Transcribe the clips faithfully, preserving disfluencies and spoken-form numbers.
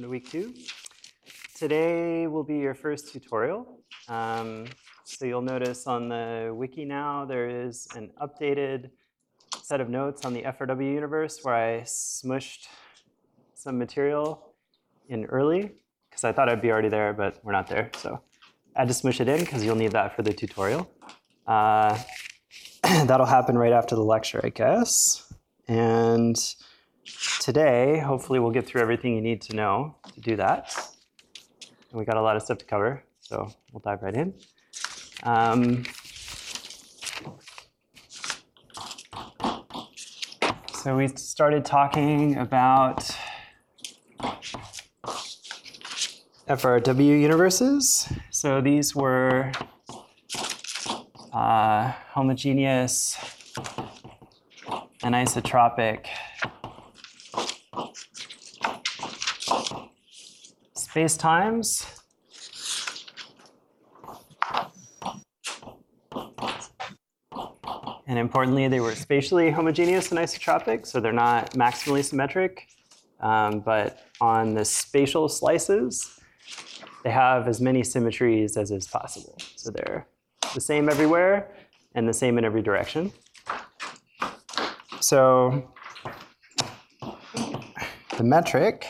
welcome to week two. Today will be your first tutorial. Um, so you'll notice on the wiki now there is an updated set of notes on the F R W universe where I smushed some material in early because I thought I'd be already there, but we're not there. So I had to smush it in because you'll need that for the tutorial. Uh, that'll happen right after the lecture, I guess. And today, hopefully, we'll get through everything you need to know to do that. And we got a lot of stuff to cover, so we'll dive right in. Um, so we started talking about F R W universes. So these were uh, homogeneous and isotropic spacetimes. And importantly, they were spatially homogeneous and isotropic, so they're not maximally symmetric. Um, but on the spatial slices, they have as many symmetries as is possible. So they're the same everywhere and the same in every direction. So the metric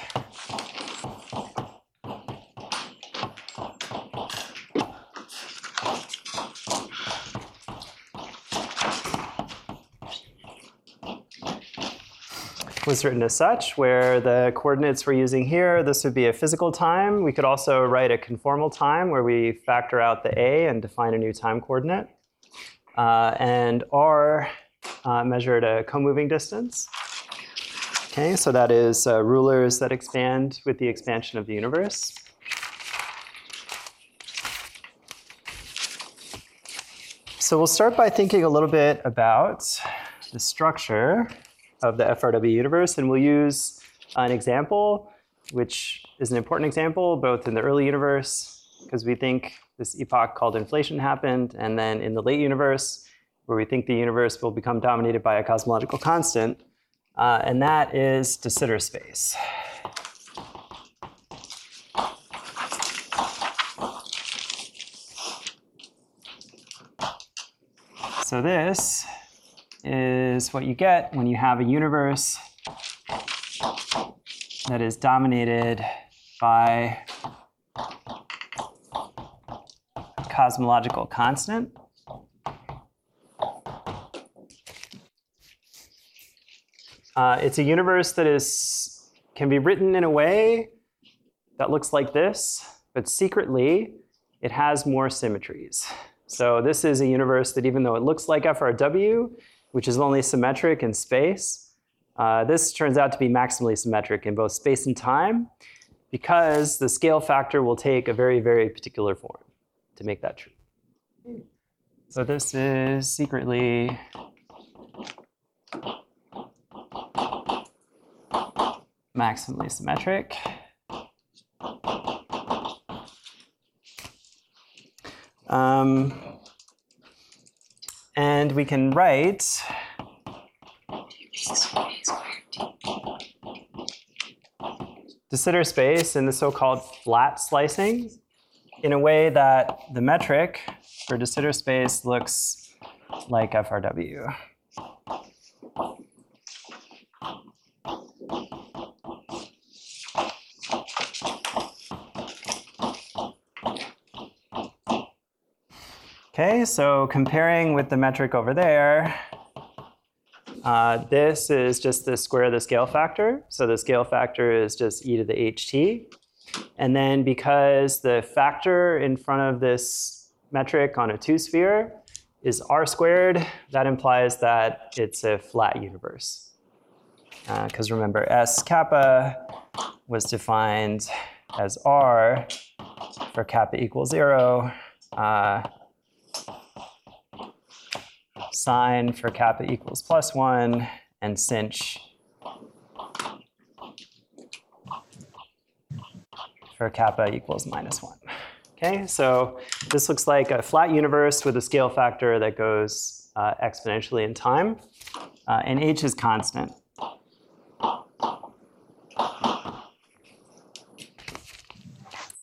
was written as such, where the coordinates we're using here, this would be a physical time. We could also write a conformal time where we factor out the A and define a new time coordinate. Uh, and R uh, measured a co-moving distance. Okay, so that is uh, rulers that expand with the expansion of the universe. So we'll start by thinking a little bit about the structure of the F R W universe, and we'll use an example, which is an important example, both in the early universe, because we think this epoch called inflation happened, and then in the late universe, where we think the universe will become dominated by a cosmological constant, uh, and that is de Sitter space. So this is what you get when you have a universe that is dominated by a cosmological constant. Uh, it's a universe that is can be written in a way that looks like this, but secretly it has more symmetries. So this is a universe that, even though it looks like F R W, which is only symmetric in space, uh, this turns out to be maximally symmetric in both space and time, because the scale factor will take a very, very particular form to make that true. So this is secretly maximally symmetric. Um, and we can write de Sitter space in the so-called flat slicing in a way that the metric for de Sitter space looks like F R W. Okay, so comparing with the metric over there, uh, this is just the square of the scale factor. So the scale factor is just e to the ht. And then because the factor in front of this metric on a two-sphere is r squared, that implies that it's a flat universe. Because uh, remember, S kappa was defined as r for kappa equals zero. Uh, Sine for kappa equals plus one, and sinh for kappa equals minus one. Okay, so this looks like a flat universe with a scale factor that goes uh, exponentially in time, uh, and h is constant.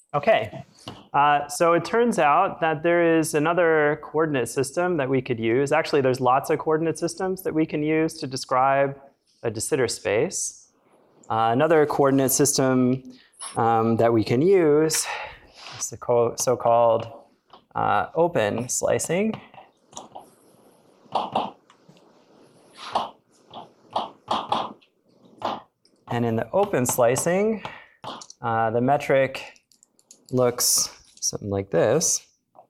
Okay, uh, so it turns out that there is another coordinate system that we could use. Actually, there's lots of coordinate systems that we can use to describe a de Sitter space. Uh, another coordinate system um, that we can use is the so-called uh, open slicing. And in the open slicing, uh, the metric looks something like this.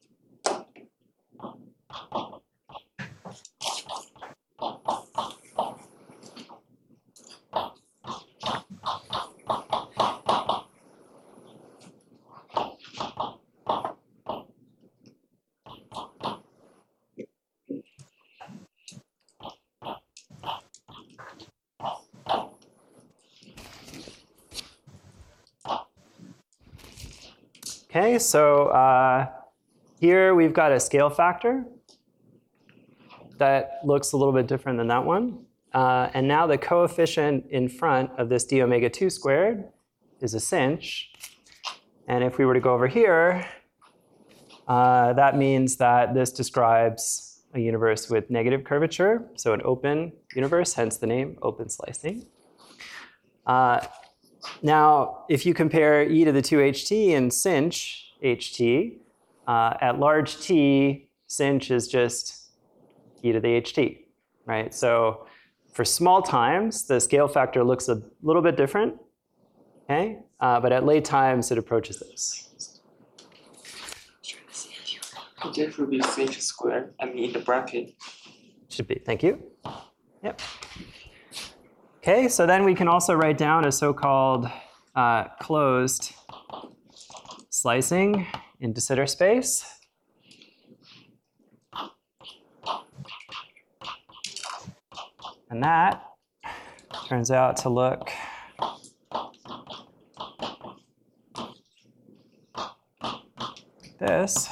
Okay, so uh, here we've got a scale factor that looks a little bit different than that one. Uh, and now the coefficient in front of this d omega two squared is a sinh. And if we were to go over here, uh, that means that this describes a universe with negative curvature, so an open universe, hence the name open slicing. Uh, Now, if you compare e to the two ht and sinh ht, uh, at large t, sinh is just e to the ht, right? So for small times, the scale factor looks a little bit different, okay? Uh, but at late times, it approaches this. Could that be sinh squared? I mean, in the bracket. Should be. Thank you. Yep. Okay, so then we can also write down a so-called uh, closed slicing in de Sitter space. And that turns out to look like this.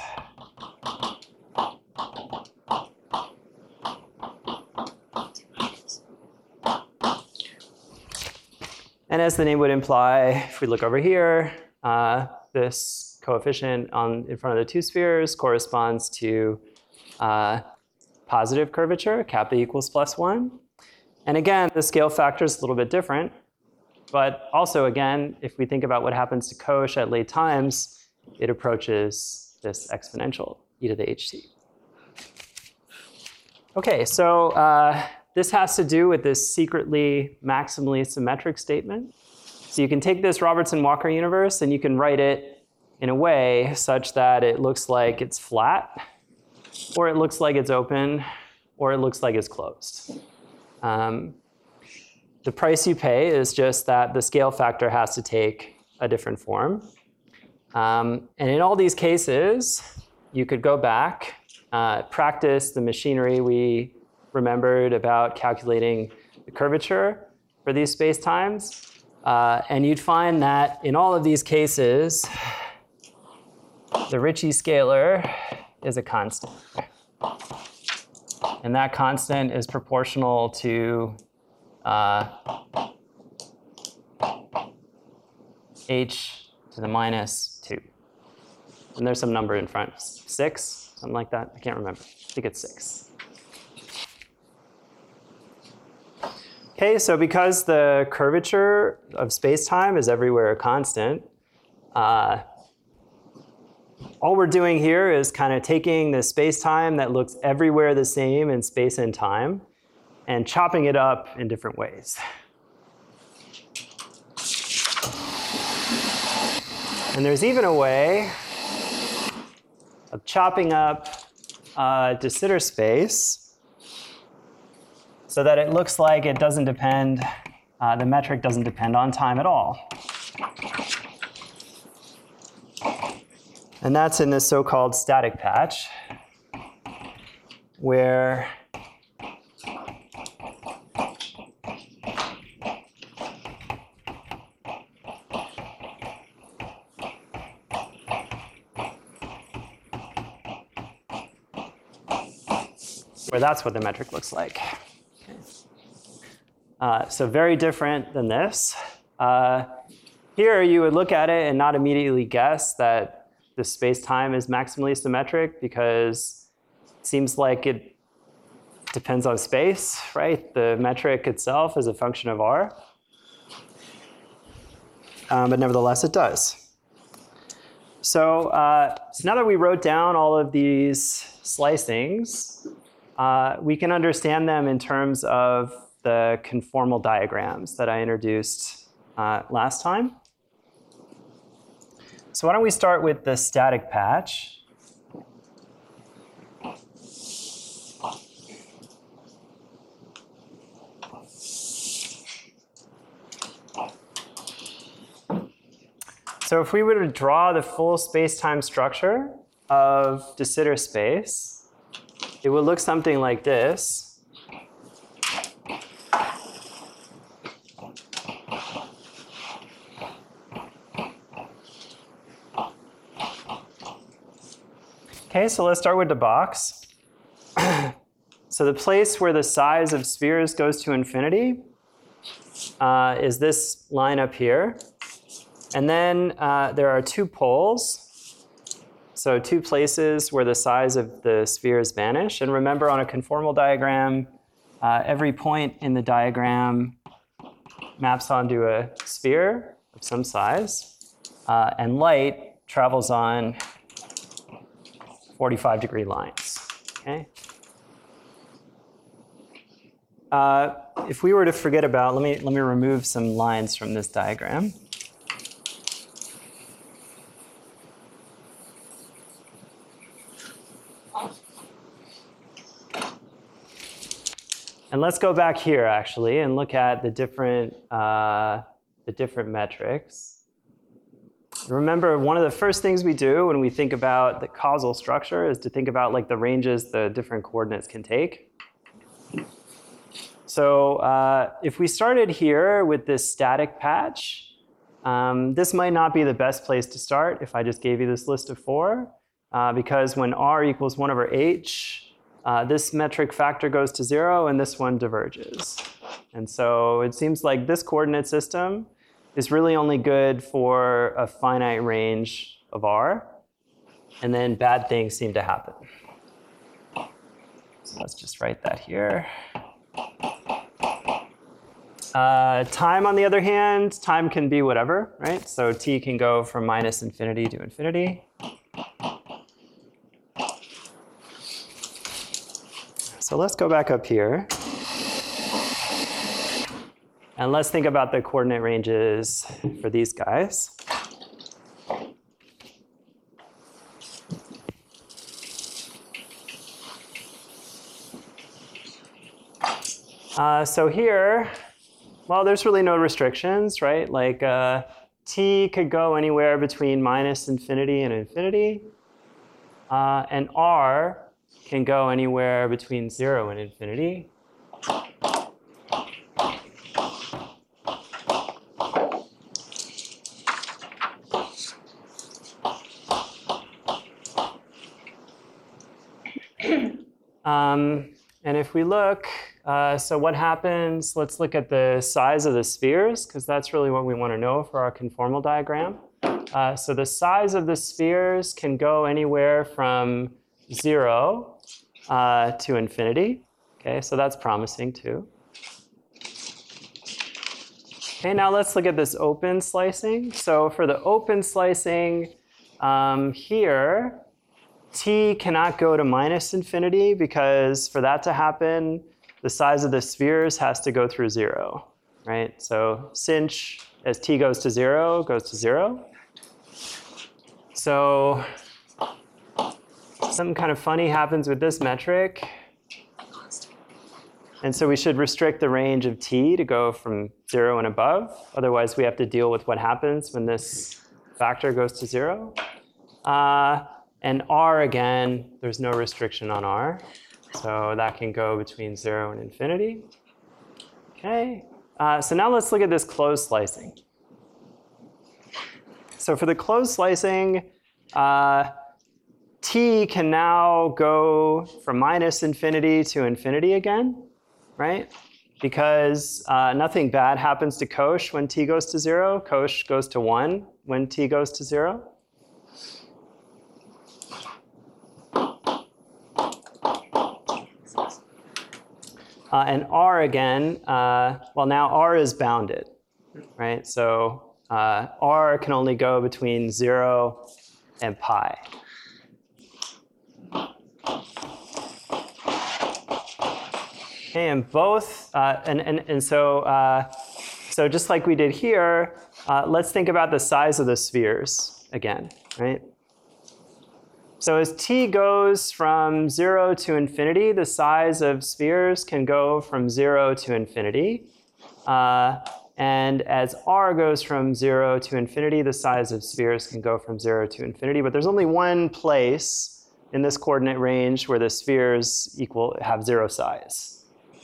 And as the name would imply, if we look over here, uh, this coefficient on, in front of the two spheres corresponds to uh, positive curvature, kappa equals plus one. And again, the scale factor is a little bit different. But also, again, if we think about what happens to Cosh at late times, it approaches this exponential, e to the ht. OK, so uh, this has to do with this secretly maximally symmetric statement. So you can take this Robertson-Walker universe and you can write it in a way such that it looks like it's flat, or it looks like it's open, or it looks like it's closed. Um, the price you pay is just that the scale factor has to take a different form. Um, and in all these cases, you could go back, uh, practice the machinery we remembered about calculating the curvature for these spacetimes. Uh, and you'd find that in all of these cases, the Ricci scalar is a constant. And that constant is proportional to uh, h to the minus two. And there's some number in front, six, something like that. I can't remember. I think it's six. Okay, so because the curvature of space-time is everywhere a constant, uh, all we're doing here is kind of taking the space-time that looks everywhere the same in space and time and chopping it up in different ways. And there's even a way of chopping up uh, de Sitter space so that it looks like it doesn't depend, uh, the metric doesn't depend on time at all. And that's in this so-called static patch, where where that's what the metric looks like. Okay. Uh, so very different than this. Uh, here you would look at it and not immediately guess that the space-time is maximally symmetric because it seems like it depends on space, right? The metric itself is a function of R. Um, but nevertheless, it does. So, uh, so now that we wrote down all of these slicings, uh, we can understand them in terms of the conformal diagrams that I introduced uh, last time. So why don't we start with the static patch. So if we were to draw the full space-time structure of de Sitter space, it would look something like this. Okay, so let's start with the box. So the place where the size of spheres goes to infinity uh, is this line up here. And then uh, there are two poles, so two places where the size of the spheres vanish. And remember, on a conformal diagram, uh, every point in the diagram maps onto a sphere of some size, uh, and light travels on forty-five degree lines. Okay. Uh, if we were to forget about, let me let me remove some lines from this diagram. And let's go back here, actually, and look at the different, uh, the different metrics. Remember, one of the first things we do when we think about the causal structure is to think about like the ranges the different coordinates can take. So uh, if we started here with this static patch, um, this might not be the best place to start if I just gave you this list of four, uh, because when R equals one over H, Uh, this metric factor goes to zero, and this one diverges. And so it seems like this coordinate system is really only good for a finite range of R, and then bad things seem to happen. So let's just write that here. Uh, time, on the other hand, time can be whatever, right? So t can go from minus infinity to infinity. So let's go back up here. And let's think about the coordinate ranges for these guys. Uh, so here, well, there's really no restrictions, right? Like uh, t could go anywhere between minus infinity and infinity. Uh, and R can go anywhere between zero and infinity. um, and if we look, uh, so what happens, let's look at the size of the spheres, because that's really what we want to know for our conformal diagram. Uh, so the size of the spheres can go anywhere from zero uh, to infinity. Okay, so that's promising too. Okay, now let's look at this open slicing. So for the open slicing um, here, t cannot go to minus infinity because for that to happen, the size of the spheres has to go through zero, right? So sinh as t goes to zero goes to zero. So something kind of funny happens with this metric. And so we should restrict the range of t to go from zero and above. Otherwise, we have to deal with what happens when this factor goes to zero. Uh, and R, again, there's no restriction on R. So that can go between zero and infinity. Okay. Uh, so now let's look at this closed slicing. So for the closed slicing, uh, t can now go from minus infinity to infinity again, right? because uh, nothing bad happens to Koch when t goes to zero. Koch goes to one when t goes to zero. Uh, and R again, uh, well now R is bounded, right? So uh, R can only go between zero and pi. Okay, and both, uh, and, and, and so, uh, so just like we did here, uh, let's think about the size of the spheres again, right? So as t goes from zero to infinity, the size of spheres can go from zero to infinity. Uh, and as r goes from zero to infinity, the size of spheres can go from zero to infinity. But there's only one place in this coordinate range where the spheres equal have zero size.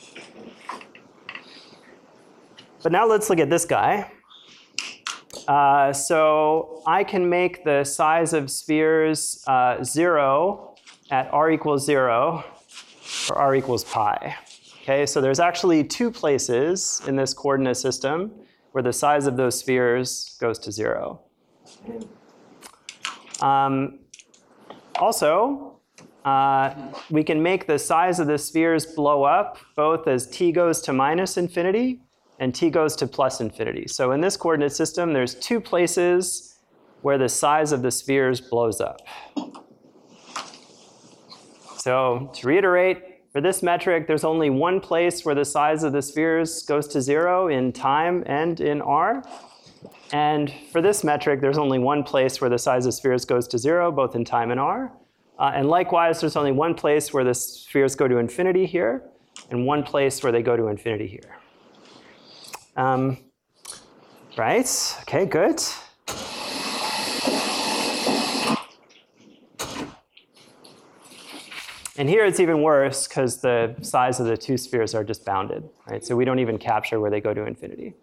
But now let's look at this guy. Uh, so I can make the size of spheres uh, zero at r equals zero, or r equals pi. Okay, so there's actually two places in this coordinate system where the size of those spheres goes to zero. Um, also, uh, we can make the size of the spheres blow up both as t goes to minus infinity and t goes to plus infinity. So in this coordinate system, there's two places where the size of the spheres blows up. So to reiterate, for this metric, there's only one place where the size of the spheres goes to zero in time and in r. And for this metric, there's only one place where the size of spheres goes to zero, both in time and r. Uh, and likewise, there's only one place where the spheres go to infinity here, and one place where they go to infinity here. Um, right, okay, good. And here it's even worse because the size of the two spheres are just bounded, right? So we don't even capture where they go to infinity.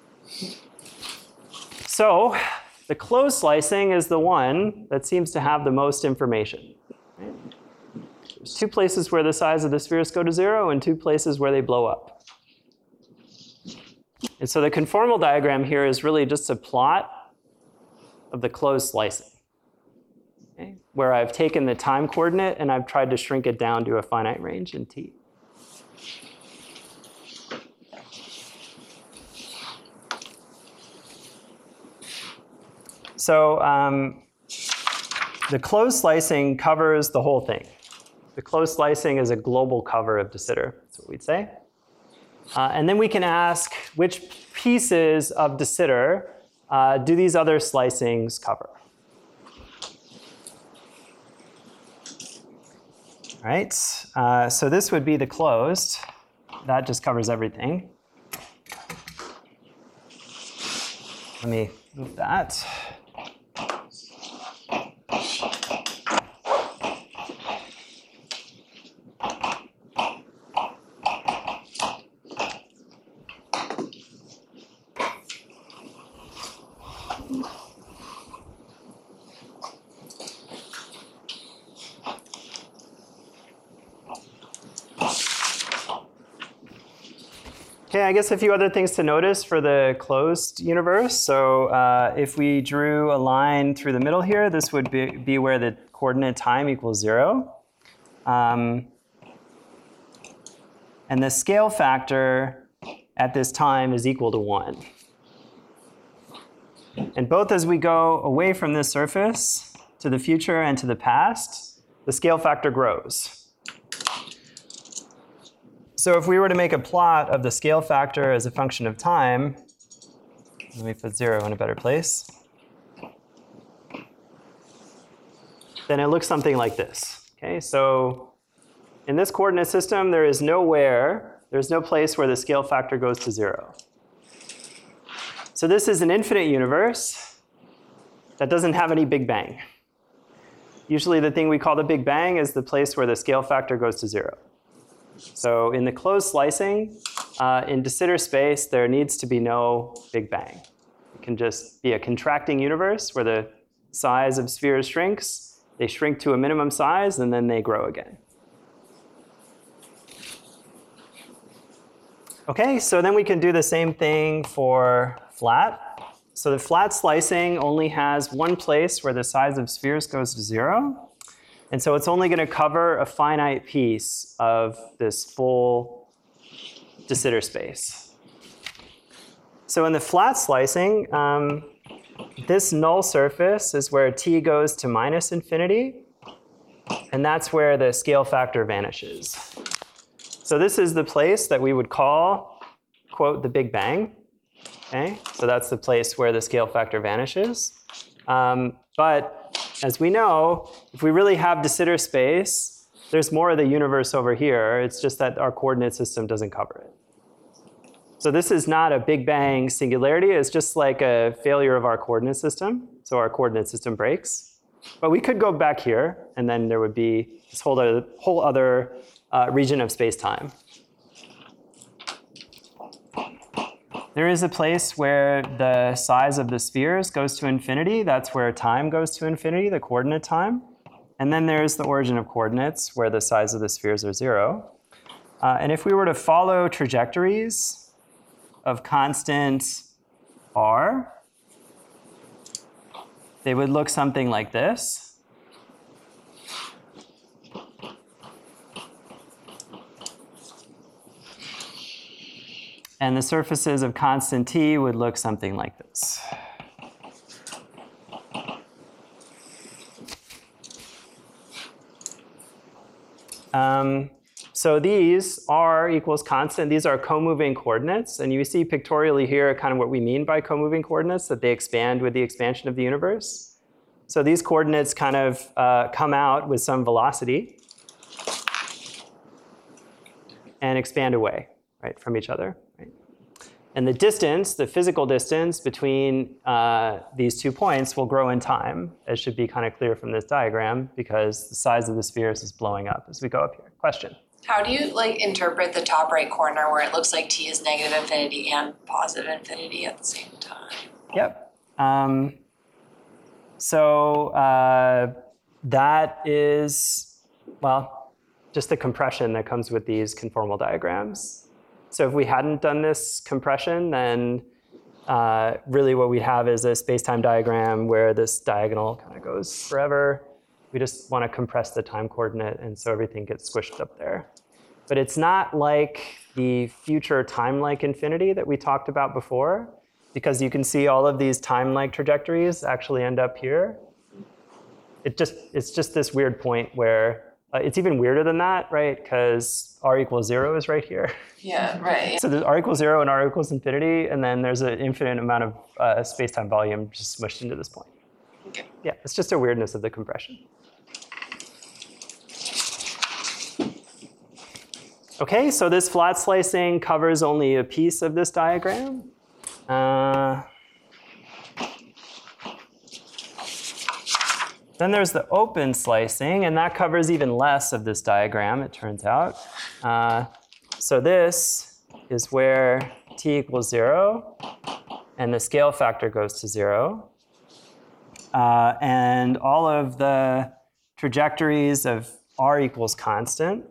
So the closed slicing is the one that seems to have the most information. Right? There's two places where the size of the spheres go to zero and two places where they blow up. And so the conformal diagram here is really just a plot of the closed slicing, okay, where I've taken the time coordinate and I've tried to shrink it down to a finite range in t. So um, the closed slicing covers the whole thing. The closed slicing is a global cover of de Sitter, that's what we'd say. Uh, and then we can ask which pieces of de Sitter uh, do these other slicings cover? All right, uh, so this would be the closed. That just covers everything. Let me move that. Okay, I guess a few other things to notice for the closed universe. So uh, if we drew a line through the middle here, this would be, be where the coordinate time equals zero. Um, and the scale factor at this time is equal to one. And both as we go away from this surface to the future and to the past, the scale factor grows. So if we were to make a plot of the scale factor as a function of time, let me put zero in a better place, then it looks something like this. Okay, so in this coordinate system, there is nowhere, there's no place where the scale factor goes to zero. So this is an infinite universe that doesn't have any Big Bang. Usually the thing we call the Big Bang is the place where the scale factor goes to zero. So in the closed slicing, uh, in de Sitter space, there needs to be no Big Bang. It can just be a contracting universe where the size of spheres shrinks, they shrink to a minimum size, and then they grow again. Okay, so then we can do the same thing for flat. So the flat slicing only has one place where the size of spheres goes to zero. And so it's only going to cover a finite piece of this full de Sitter space. So in the flat slicing, um, this null surface is where t goes to minus infinity. And that's where the scale factor vanishes. So this is the place that we would call, quote, the Big Bang. Okay? So that's the place where the scale factor vanishes. Um, but as we know, if we really have de Sitter space, there's more of the universe over here. It's just that our coordinate system doesn't cover it. So this is not a Big Bang singularity. It's just like a failure of our coordinate system. So our coordinate system breaks. But we could go back here, and then there would be this whole other, whole other uh, region of space-time. There is a place where the size of the spheres goes to infinity. That's where time goes to infinity, the coordinate time. And then there's the origin of coordinates, where the size of the spheres are zero. Uh, and if we were to follow trajectories of constant r, they would look something like this. And the surfaces of constant t would look something like this. Um, so these r equals constant. These are co-moving coordinates. And you see pictorially here kind of what we mean by co-moving coordinates, that they expand with the expansion of the universe. So these coordinates kind of uh, come out with some velocity and expand away, right, from each other. Right? And the distance, the physical distance between uh, these two points will grow in time, as should be kind of clear from this diagram, because the size of the spheres is blowing up as we go up here. Question? How do you like interpret the top right corner where it looks like t is negative infinity and positive infinity at the same time? Yep. Um, so uh, that is, well, just the compression that comes with these conformal diagrams. So if we hadn't done this compression, then uh, really what we'd have is a space-time diagram where this diagonal kind of goes forever. We just want to compress the time coordinate, and so everything gets squished up there. But it's not like the future time-like infinity that we talked about before, because you can see all of these time-like trajectories actually end up here. It just, it's just this weird point where uh, it's even weirder than that, right? Because r equals zero is right here. Yeah, right. So there's r equals zero and r equals infinity, and then there's an infinite amount of uh, space-time volume just smushed into this point. Okay. Yeah, it's just a weirdness of the compression. Okay, so this flat slicing covers only a piece of this diagram. Uh, then there's the open slicing, and that covers even less of this diagram, it turns out. Uh, so this is where t equals zero, and the scale factor goes to zero. Uh, and all of the trajectories of r equals constant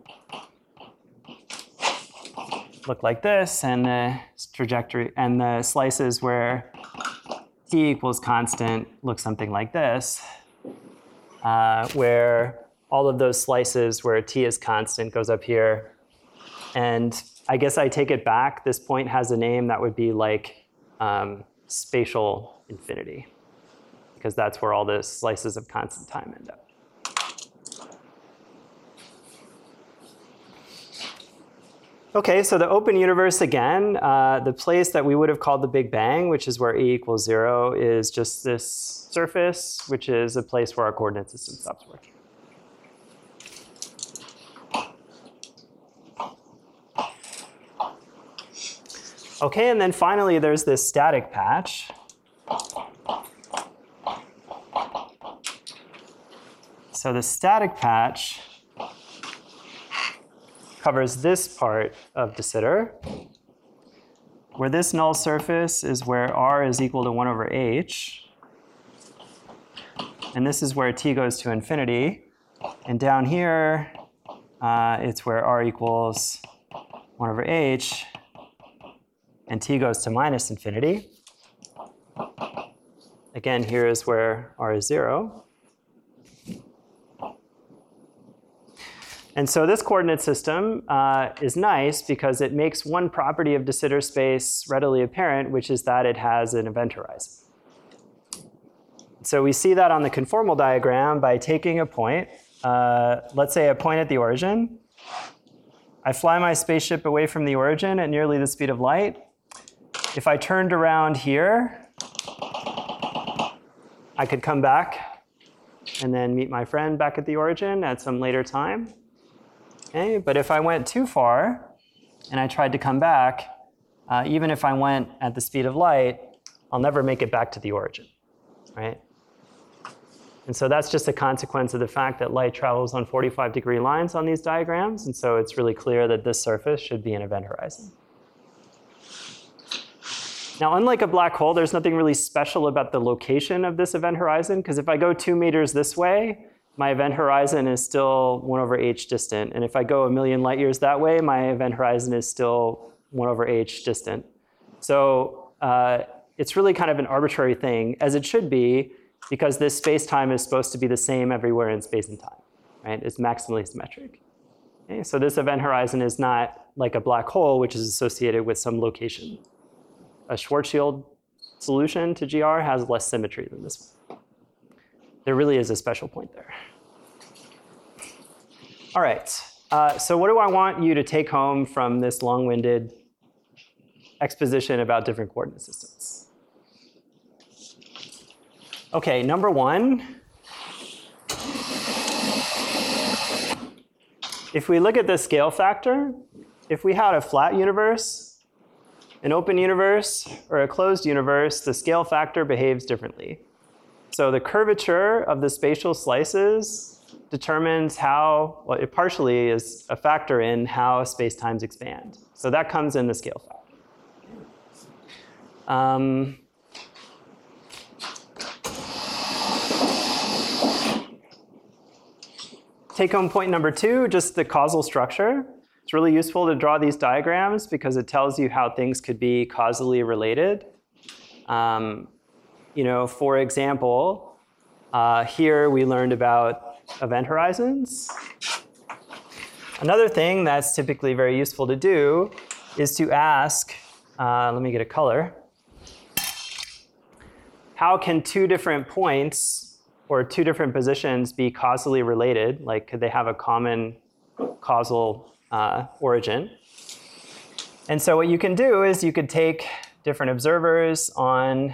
look like this, and the trajectory and the slices where t equals constant look something like this, uh, where all of those slices where t is constant goes up here. And I guess I take it back. This point has a name that would be like um, spatial infinity, because that's where all the slices of constant time end up. Okay, so the open universe again, uh, the place that we would have called the Big Bang, which is where E equals zero, is just this surface, which is a place where our coordinate system stops working. Okay, and then finally there's this static patch. So the static patch covers this part of de Sitter, where this null surface is where r is equal to one over h. And this is where t goes to infinity. And down here, uh, it's where r equals one over h. and t goes to minus infinity. Again, here is where r is zero. And so this coordinate system uh, is nice because it makes one property of de Sitter space readily apparent, which is that it has an event horizon. So we see that on the conformal diagram by taking a point, uh, let's say a point at the origin. I fly my spaceship away from the origin at nearly the speed of light. If I turned around here, I could come back and then meet my friend back at the origin at some later time. Okay, but if I went too far and I tried to come back, uh, even if I went at the speed of light, I'll never make it back to the origin, right? And so that's just a consequence of the fact that light travels on forty-five degree lines on these diagrams, and so it's really clear that this surface should be an event horizon. Now, unlike a black hole, there's nothing really special about the location of this event horizon, because if I go two meters this way, my event horizon is still one over h distant. And if I go a million light years that way, my event horizon is still one over h distant. So uh, it's really kind of an arbitrary thing, as it should be, because this space-time is supposed to be the same everywhere in space and time, right? It's maximally symmetric. Okay? So this event horizon is not like a black hole, which is associated with some location. A Schwarzschild solution to G R has less symmetry than this one. There really is a special point there. All right, uh, so what do I want you to take home from this long-winded exposition about different coordinate systems? Okay, number one, if we look at the scale factor, if we had a flat universe, an open universe, or a closed universe, the scale factor behaves differently. So the curvature of the spatial slices determines how, well, it partially is a factor in how space-times expand. So that comes in the scale factor. Um, Take-home point number two, just the causal structure. It's really useful to draw these diagrams because it tells you how things could be causally related. Um, you know, for example, uh, here we learned about event horizons. Another thing that's typically very useful to do is to ask, uh, let me get a color, how can two different points or two different positions be causally related? Like, could they have a common causal uh, origin? And so what you can do is you could take different observers on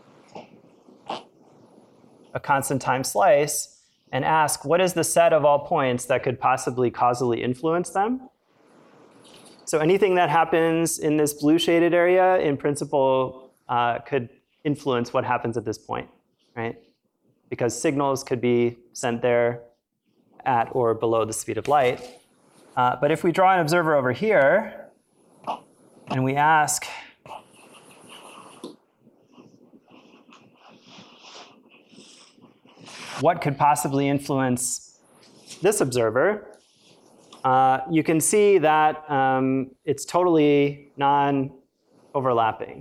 a constant time slice and ask, what is the set of all points that could possibly causally influence them? So anything that happens in this blue shaded area, in principle, uh, could influence what happens at this point, right? Because signals could be sent there at or below the speed of light. Uh, but if we draw an observer over here, and we ask, what could possibly influence this observer, uh, you can see that um, it's totally non-overlapping.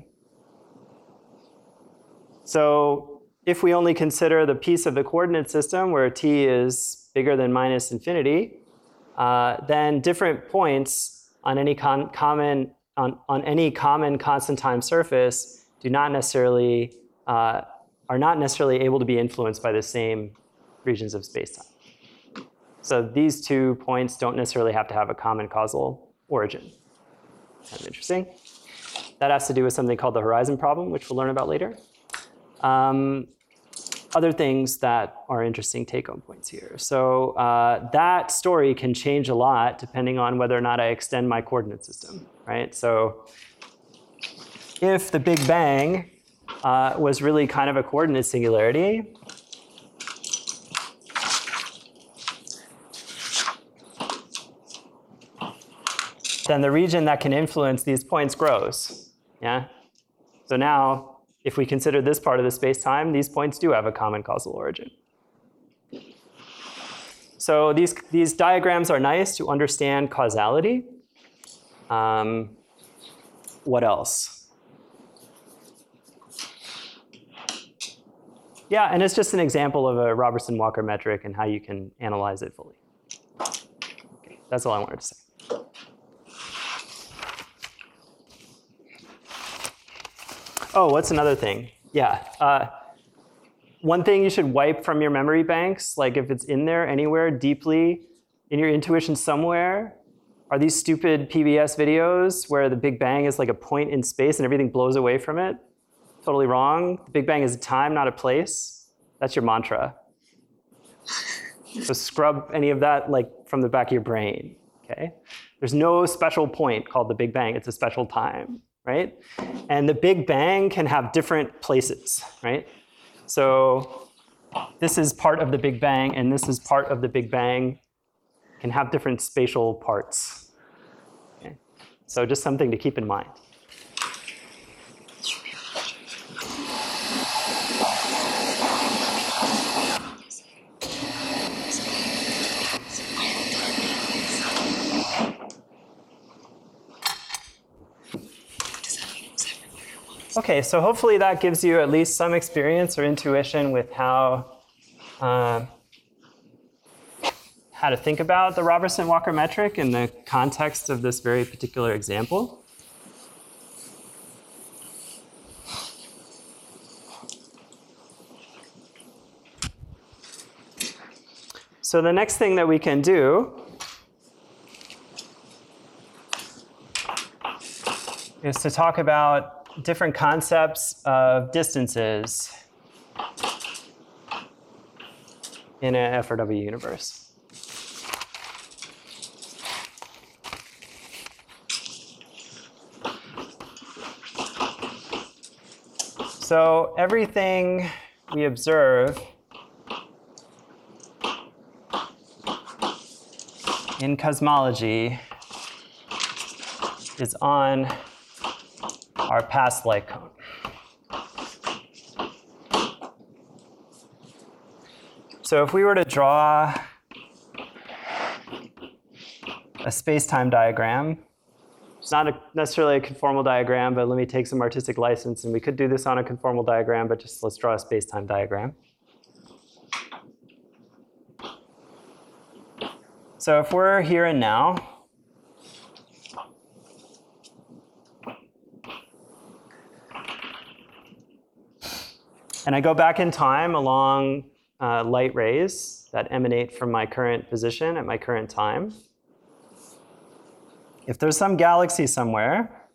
So if we only consider the piece of the coordinate system where t is bigger than minus infinity, uh, then different points on any con common on, on any common constant time surface do not necessarily uh, are not necessarily able to be influenced by the same regions of spacetime. So these two points don't necessarily have to have a common causal origin. Kind of interesting. That has to do with something called the horizon problem, which we'll learn about later. Um, other things that are interesting take-home points here. So uh, that story can change a lot depending on whether or not I extend my coordinate system, right? So if the Big Bang uh, was really kind of a coordinate singularity, then the region that can influence these points grows, yeah? So now, if we consider this part of the space-time, these points do have a common causal origin. So these, these diagrams are nice to understand causality. Um, what else? Yeah, and it's just an example of a Robertson-Walker metric and how you can analyze it fully. Okay, that's all I wanted to say. Oh, what's another thing? Yeah. Uh, one thing you should wipe from your memory banks, like if it's in there anywhere deeply in your intuition somewhere, are these stupid P B S videos where the Big Bang is like a point in space and everything blows away from it. Totally wrong. The Big Bang is a time, not a place. That's your mantra. So scrub any of that like from the back of your brain, okay? There's no special point called the Big Bang. It's a special time, right? And the Big Bang can have different places, right? So this is part of the Big Bang, and this is part of the Big Bang, can have different spatial parts. Okay? So just something to keep in mind. Okay, so hopefully that gives you at least some experience or intuition with how, uh, how to think about the Robertson-Walker metric in the context of this very particular example. So the next thing that we can do is to talk about different concepts of distances in an F R W universe. So everything we observe in cosmology is on our past light cone. So if we were to draw a space-time diagram, it's not a, necessarily a conformal diagram, but let me take some artistic license, and we could do this on a conformal diagram, but just let's draw a space-time diagram. So if we're here and now, and I go back in time along uh, light rays that emanate from my current position at my current time. If there's some galaxy somewhere,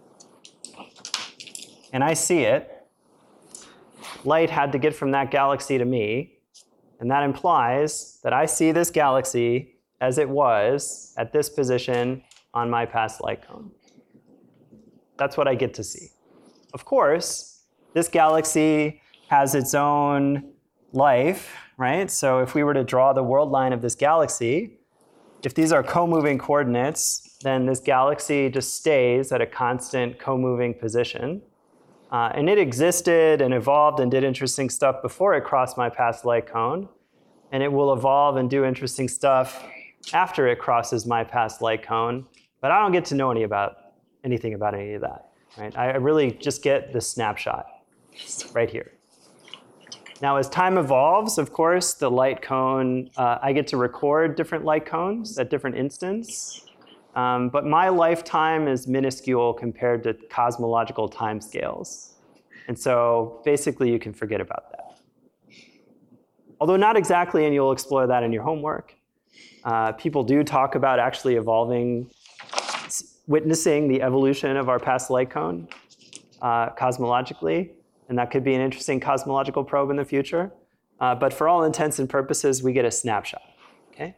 and I see it, light had to get from that galaxy to me, and that implies that I see this galaxy as it was at this position on my past light cone. That's what I get to see. Of course, this galaxy has its own life, right? So if we were to draw the world line of this galaxy, if these are co-moving coordinates, then this galaxy just stays at a constant co-moving position. Uh, and it existed and evolved and did interesting stuff before it crossed my past light cone. And it will evolve and do interesting stuff after it crosses my past light cone. But I don't get to know any about, anything about any of that, right? I really just get the snapshot right here. Now, as time evolves, of course, the light cone, uh, I get to record different light cones at different instants. Um, but my lifetime is minuscule compared to cosmological timescales. And so basically, you can forget about that. Although not exactly, and you'll explore that in your homework. Uh, people do talk about actually evolving, witnessing the evolution of our past light cone uh, cosmologically. And that could be an interesting cosmological probe in the future. Uh, but for all intents and purposes, we get a snapshot, okay?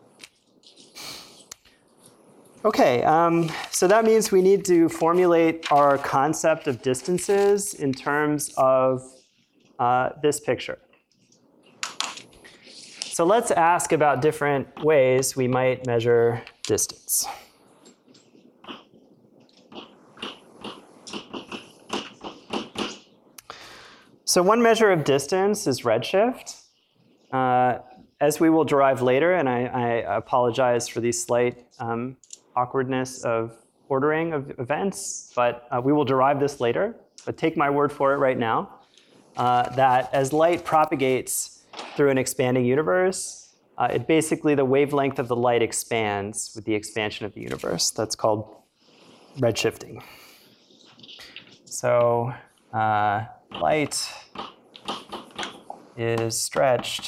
Okay, um, so that means we need to formulate our concept of distances in terms of uh, this picture. So let's ask about different ways we might measure distance. So one measure of distance is redshift. Uh, as we will derive later, and I, I apologize for the slight um, awkwardness of ordering of events, but uh, we will derive this later. But take my word for it right now. uh, that as light propagates through an expanding universe, uh, it basically, the wavelength of the light expands with the expansion of the universe. That's called redshifting. So uh, light is stretched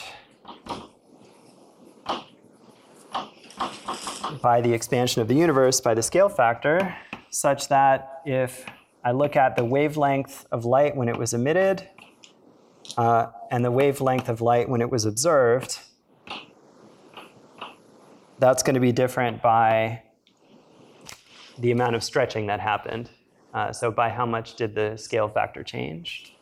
by the expansion of the universe by the scale factor, such that if I look at the wavelength of light when it was emitted uh, and the wavelength of light when it was observed, that's going to be different by the amount of stretching that happened. Uh, so by how much did the scale factor change?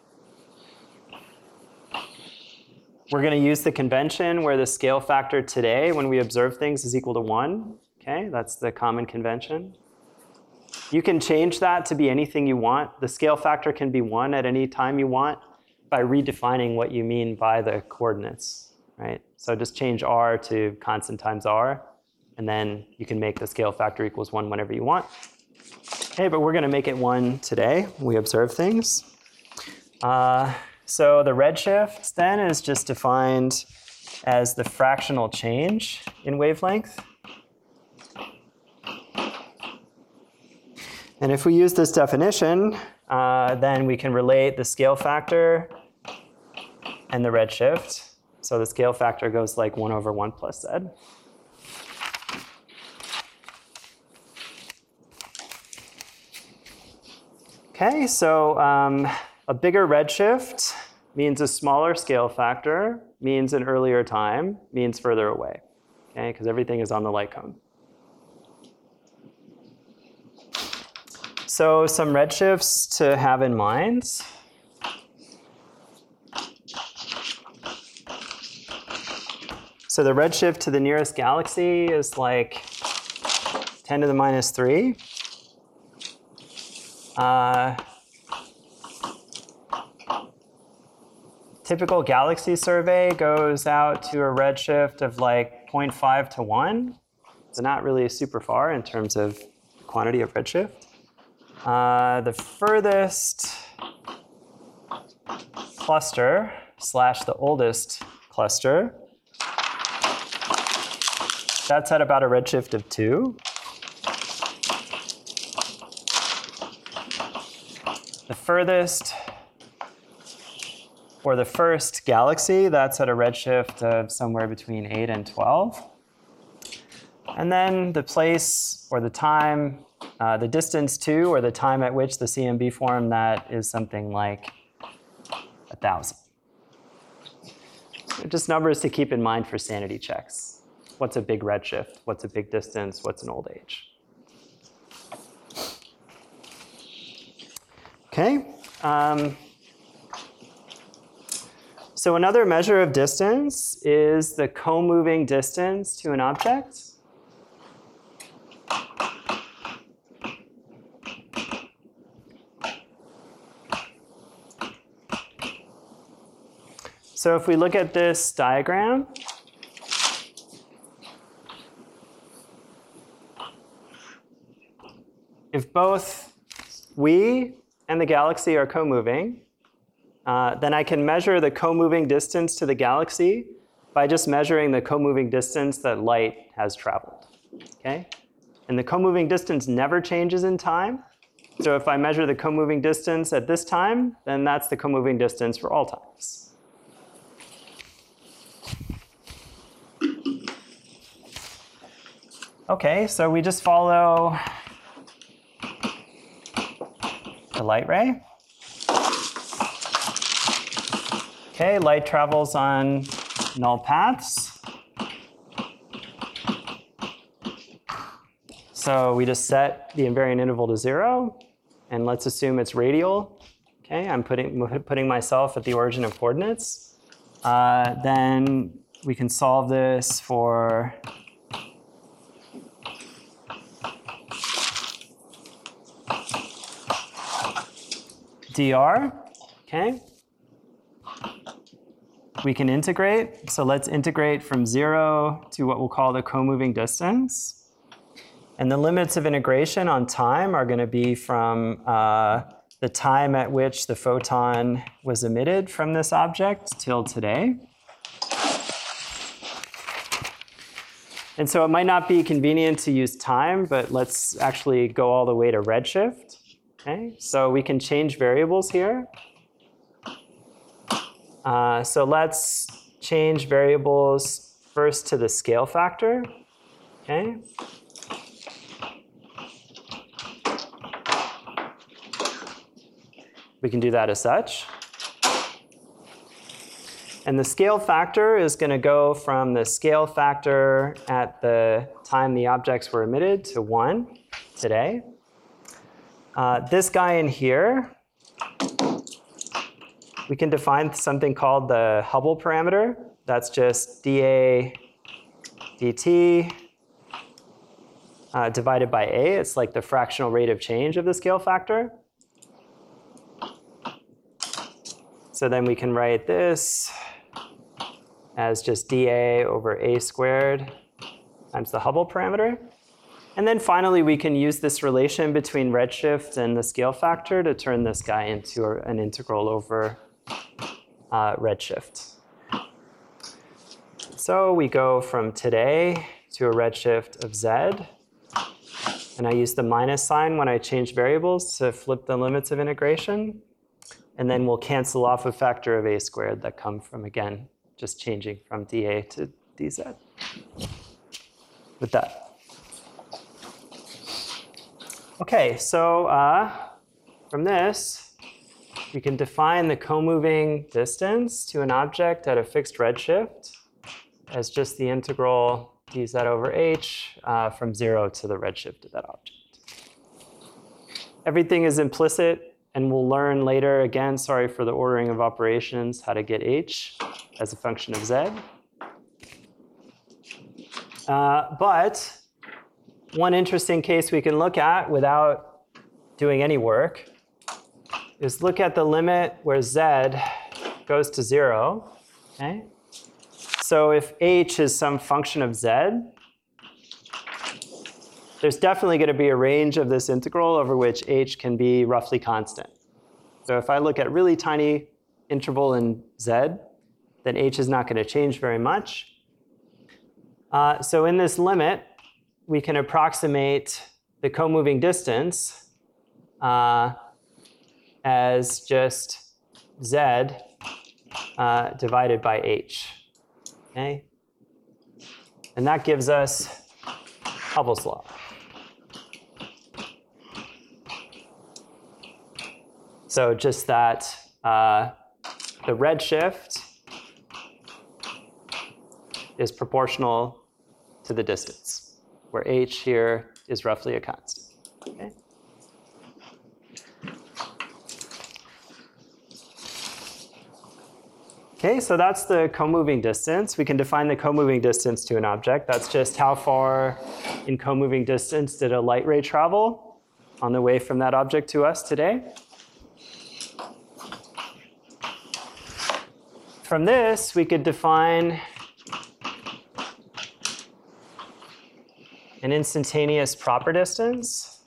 We're going to use the convention where the scale factor today, when we observe things, is equal to one. Okay, that's the common convention. You can change that to be anything you want. The scale factor can be one at any time you want by redefining what you mean by the coordinates, right? So just change r to constant times r, and then you can make the scale factor equals one whenever you want. Okay, but we're going to make it one today. We observe things. Uh, so the redshift then is just defined as the fractional change in wavelength. And if we use this definition, uh, then we can relate the scale factor and the redshift. So the scale factor goes like one over one plus z. Okay, so um, a bigger redshift means a smaller scale factor, means an earlier time, means further away, okay, because everything is on the light cone. So some redshifts to have in mind. So the redshift to the nearest galaxy is like ten to the minus three. Uh, typical galaxy survey goes out to a redshift of like zero point five to one. So not really super far in terms of quantity of redshift. Uh, the furthest cluster slash the oldest cluster, that's at about a redshift of two. The furthest, or the first galaxy, that's at a redshift of somewhere between eight and twelve. And then the place or the time, uh, the distance to, or the time at which the C M B formed, that is something like a thousand. Just numbers to keep in mind for sanity checks. What's a big redshift? What's a big distance? What's an old age? Okay. Um, so another measure of distance is the co-moving distance to an object. So if we look at this diagram, if both we and the galaxy are co-moving, uh, then I can measure the co-moving distance to the galaxy by just measuring the co-moving distance that light has traveled, okay? And the co-moving distance never changes in time. So if I measure the co-moving distance at this time, then that's the co-moving distance for all times. Okay, so we just follow the light ray. Okay, light travels on null paths. So we just set the invariant interval to zero, and let's assume it's radial. Okay, I'm putting, putting myself at the origin of coordinates. Uh, then we can solve this for dr, okay? We can integrate, so let's integrate from zero to what we'll call the co-moving distance. And the limits of integration on time are gonna be from uh, the time at which the photon was emitted from this object till today. And so it might not be convenient to use time, but let's actually go all the way to redshift. Okay, so we can change variables here. Uh, so let's change variables first to the scale factor. Okay. We can do that as such. And the scale factor is going to go from the scale factor at the time the objects were emitted to one today. Uh, this guy in here, we can define something called the Hubble parameter. That's just dA dt uh, divided by A. It's like the fractional rate of change of the scale factor. So then we can write this as just dA over A squared times the Hubble parameter. And then finally, we can use this relation between redshift and the scale factor to turn this guy into a, an integral over uh, redshift. So we go from today to a redshift of Z. And I use the minus sign when I change variables to flip the limits of integration. And then we'll cancel off a factor of A squared that come from, again, just changing from dA to dz with that. OK, so uh, from this, we can define the co-moving distance to an object at a fixed redshift as just the integral dz over h uh, from zero to the redshift of that object. Everything is implicit. And we'll learn later, again, sorry for the ordering of operations, how to get h as a function of z. Uh, but one interesting case we can look at without doing any work is look at the limit where z goes to zero. Okay? So if h is some function of z, there's definitely going to be a range of this integral over which h can be roughly constant. So if I look at really tiny interval in z, then h is not going to change very much. Uh, so in this limit, we can approximate the co-moving distance uh, as just z uh, divided by h. Okay? And that gives us Hubble's law. So just that uh, the redshift is proportional to the distance, where h here is roughly a constant. Okay? Okay, so that's the co-moving distance. We can define the co-moving distance to an object. That's just how far in co-moving distance did a light ray travel on the way from that object to us today. From this, we could define an instantaneous proper distance.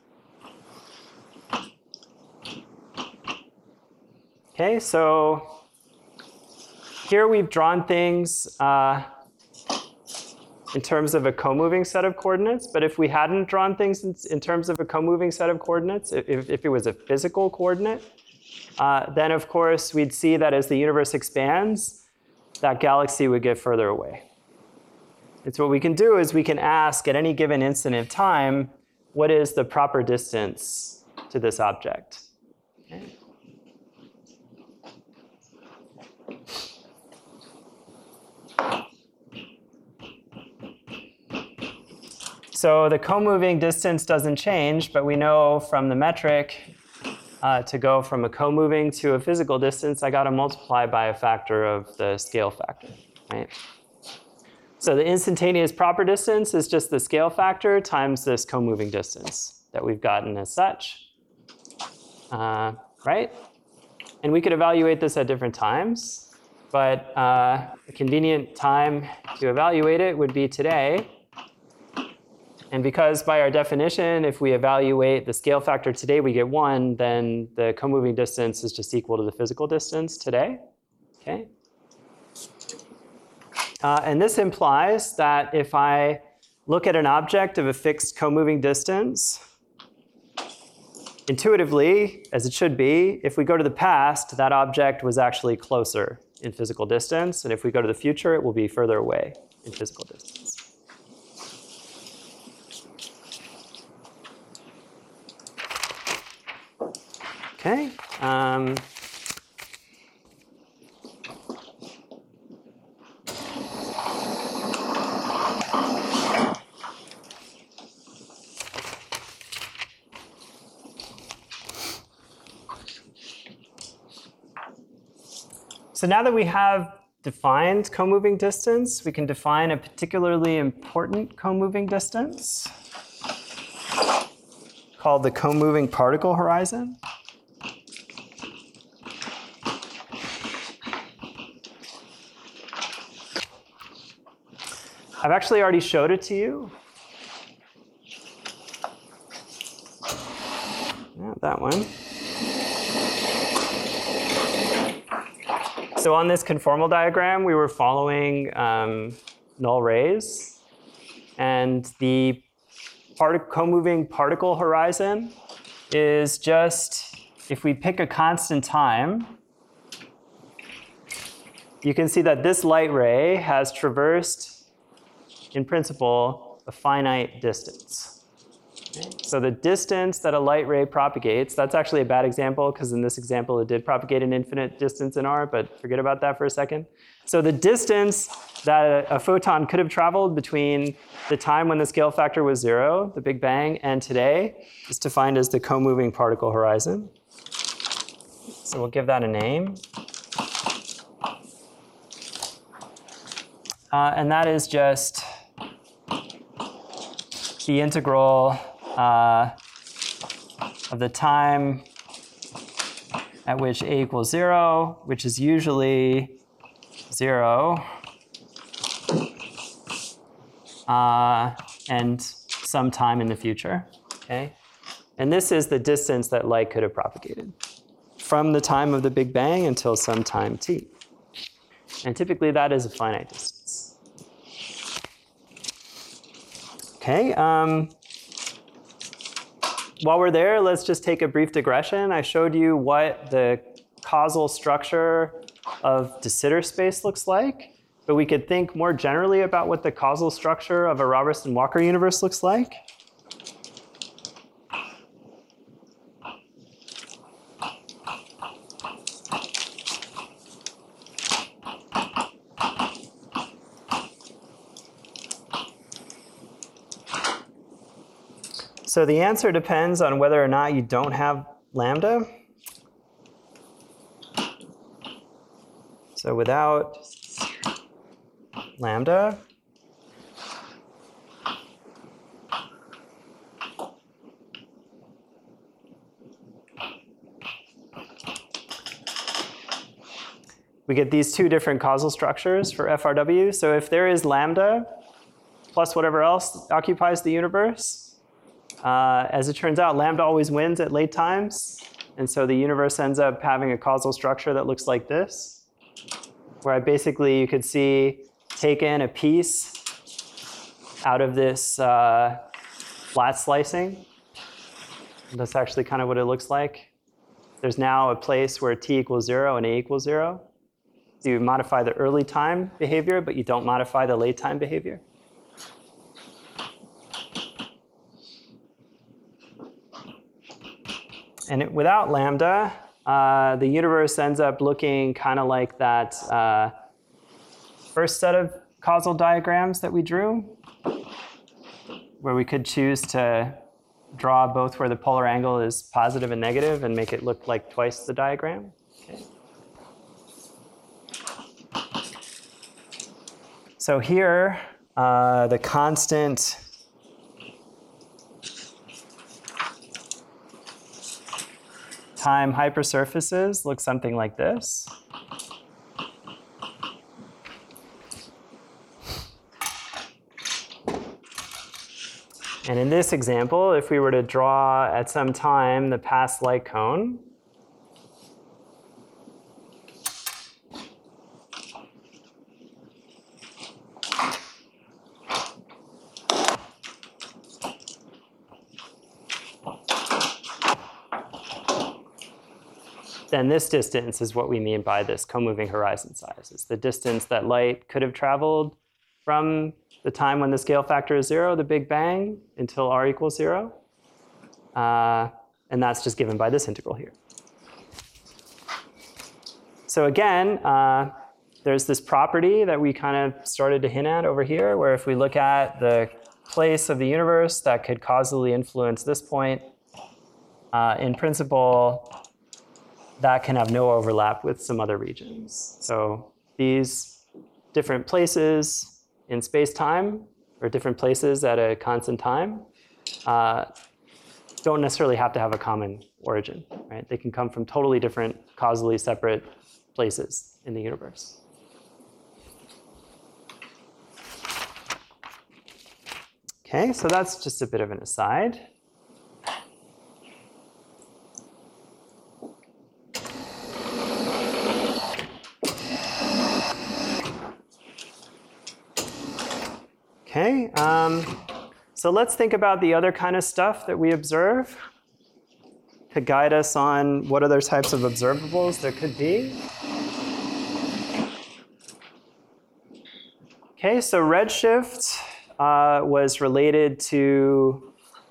Okay, so here we've drawn things uh, in terms of a co-moving set of coordinates. But if we hadn't drawn things in, in terms of a co-moving set of coordinates, if, if it was a physical coordinate, Uh, then, of course, we'd see that as the universe expands, that galaxy would get further away. And so what we can do is we can ask at any given instant of time, what is the proper distance to this object? Okay. So the co-moving distance doesn't change, but we know from the metric Uh, to go from a co-moving to a physical distance, I got to multiply by a factor of the scale factor, right? So the instantaneous proper distance is just the scale factor times this co-moving distance that we've gotten as such, uh, right? And we could evaluate this at different times, but uh, a convenient time to evaluate it would be today. And because by our definition, if we evaluate the scale factor today, we get one, then the co-moving distance is just equal to the physical distance today. Okay. Uh, and this implies that if I look at an object of a fixed co-moving distance, intuitively, as it should be, if we go to the past, that object was actually closer in physical distance. And if we go to the future, it will be further away in physical distance. Okay. Um, So now that we have defined co-moving distance, we can define a particularly important co-moving distance called the co-moving particle horizon. I've actually already showed it to you. Yeah, that one. So on this conformal diagram, we were following um, null rays. And the part co-moving particle horizon is just, if we pick a constant time, you can see that this light ray has traversed, in principle, a finite distance. Okay? So the distance that a light ray propagates, that's actually a bad example, because in this example it did propagate an infinite distance in R, but forget about that for a second. So the distance that a, a photon could have traveled between the time when the scale factor was zero, the Big Bang, and today is defined as the co-moving particle horizon. So we'll give that a name. Uh, and that is just the integral uh, of the time at which a equals zero, which is usually zero, uh, and some time in the future. Okay? And this is the distance that light could have propagated from the time of the Big Bang until some time t. And typically that is a finite distance. Okay. Um, while we're there, let's just take a brief digression. I showed you what the causal structure of de Sitter space looks like, but we could think more generally about what the causal structure of a Robertson-Walker universe looks like. So the answer depends on whether or not you don't have lambda. So without lambda, we get these two different causal structures for F R W. So if there is lambda plus whatever else occupies the universe, Uh, as it turns out, lambda always wins at late times. And so the universe ends up having a causal structure that looks like this, where I basically, you could see, take in a piece out of this uh, flat slicing. And that's actually kind of what it looks like. There's now a place where t equals zero and a equals zero. So you modify the early time behavior, but you don't modify the late time behavior. And it, without lambda, uh, the universe ends up looking kind of like that uh, first set of causal diagrams that we drew, where we could choose to draw both where the polar angle is positive and negative and make it look like twice the diagram. Okay. So here, uh, the constant time hypersurfaces look something like this. And in this example, if we were to draw at some time the past light cone, then this distance is what we mean by this co-moving horizon size. It's the distance that light could have traveled from the time when the scale factor is zero, the Big Bang, until r equals zero. Uh, and that's just given by this integral here. So again, uh, there's this property that we kind of started to hint at over here, where if we look at the place of the universe that could causally influence this point, uh, in principle, that can have no overlap with some other regions. So these different places in space-time, or different places at a constant time, uh, don't necessarily have to have a common origin, right? They can come from totally different, causally separate places in the universe. Okay, so that's just a bit of an aside. Okay, um, so let's think about the other kind of stuff that we observe to guide us on what other types of observables there could be. Okay, so redshift uh, was related to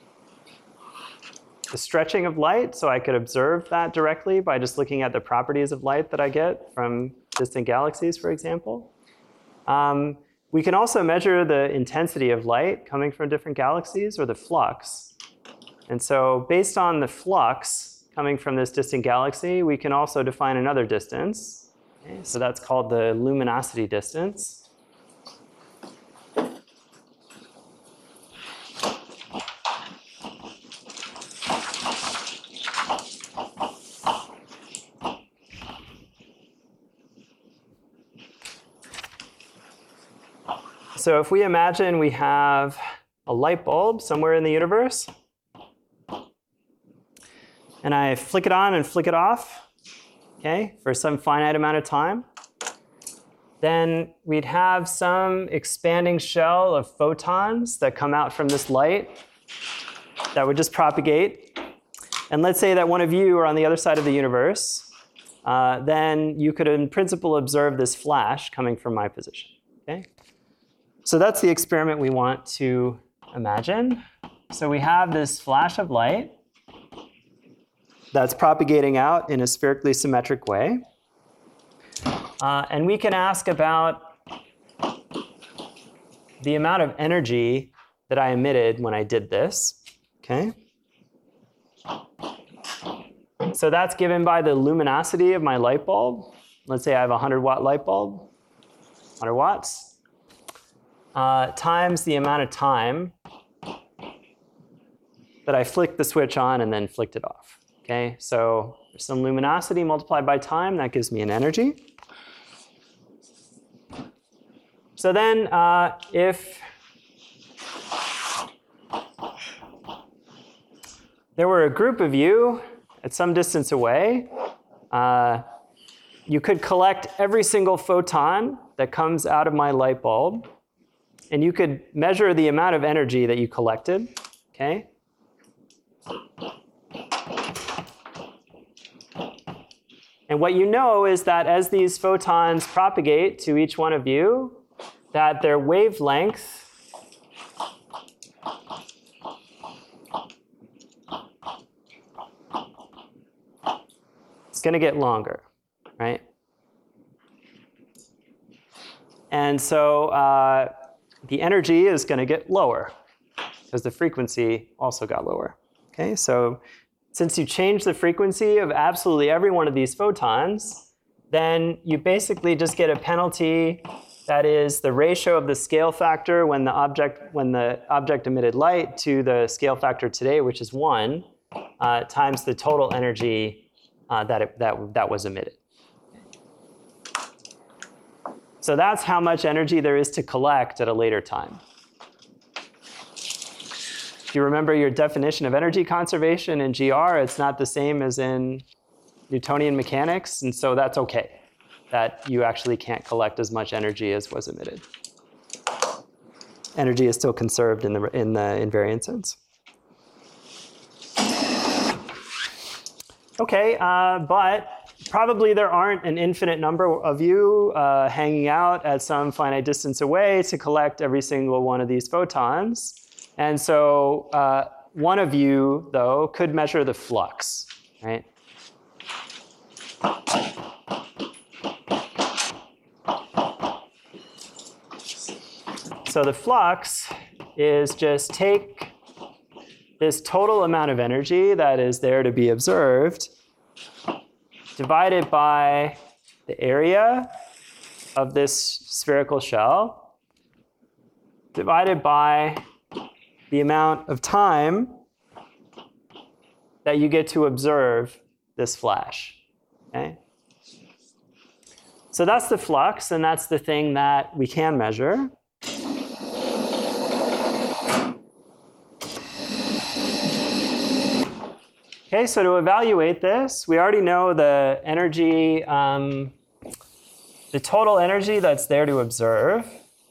the stretching of light, so I could observe that directly by just looking at the properties of light that I get from distant galaxies, for example. Um, We can also measure the intensity of light coming from different galaxies, or the flux. And so based on the flux coming from this distant galaxy, we can also define another distance. Okay, so that's called the luminosity distance. So if we imagine we have a light bulb somewhere in the universe, and I flick it on and flick it off, okay, for some finite amount of time, then we'd have some expanding shell of photons that come out from this light that would just propagate. And let's say that one of you are on the other side of the universe, uh, then you could in principle observe this flash coming from my position, okay? So that's the experiment we want to imagine. So we have this flash of light that's propagating out in a spherically symmetric way. Uh, and we can ask about the amount of energy that I emitted when I did this, okay? So that's given by the luminosity of my light bulb. Let's say I have a one hundred watt light bulb, one hundred watts. Uh, times the amount of time that I flicked the switch on and then flicked it off. Okay, so there's some luminosity multiplied by time, that gives me an energy. So then uh, if there were a group of you at some distance away, uh, you could collect every single photon that comes out of my light bulb, and you could measure the amount of energy that you collected, okay? And what you know is that as these photons propagate to each one of you, that their wavelength is going to get longer, right? And so uh, the energy is going to get lower because the frequency also got lower. Okay, so since you change the frequency of absolutely every one of these photons, then you basically just get a penalty that is the ratio of the scale factor when the object when the object emitted light to the scale factor today, which is one, uh, times the total energy uh, that it, that that was emitted. So that's how much energy there is to collect at a later time. if you remember your definition of energy conservation in G R, it's not the same as in Newtonian mechanics, and so that's okay, that you actually can't collect as much energy as was emitted. Energy is still conserved in the, in the invariant sense. Okay, uh, but probably there aren't an infinite number of you uh, hanging out at some finite distance away to collect every single one of these photons. And so uh, one of you, though, could measure the flux, right? So the flux is just take this total amount of energy that is there to be observed, divided by the area of this spherical shell, divided by the amount of time that you get to observe this flash. Okay? So that's the flux, and that's the thing that we can measure. Okay, so to evaluate this, we already know the energy, um, the total energy that's there to observe.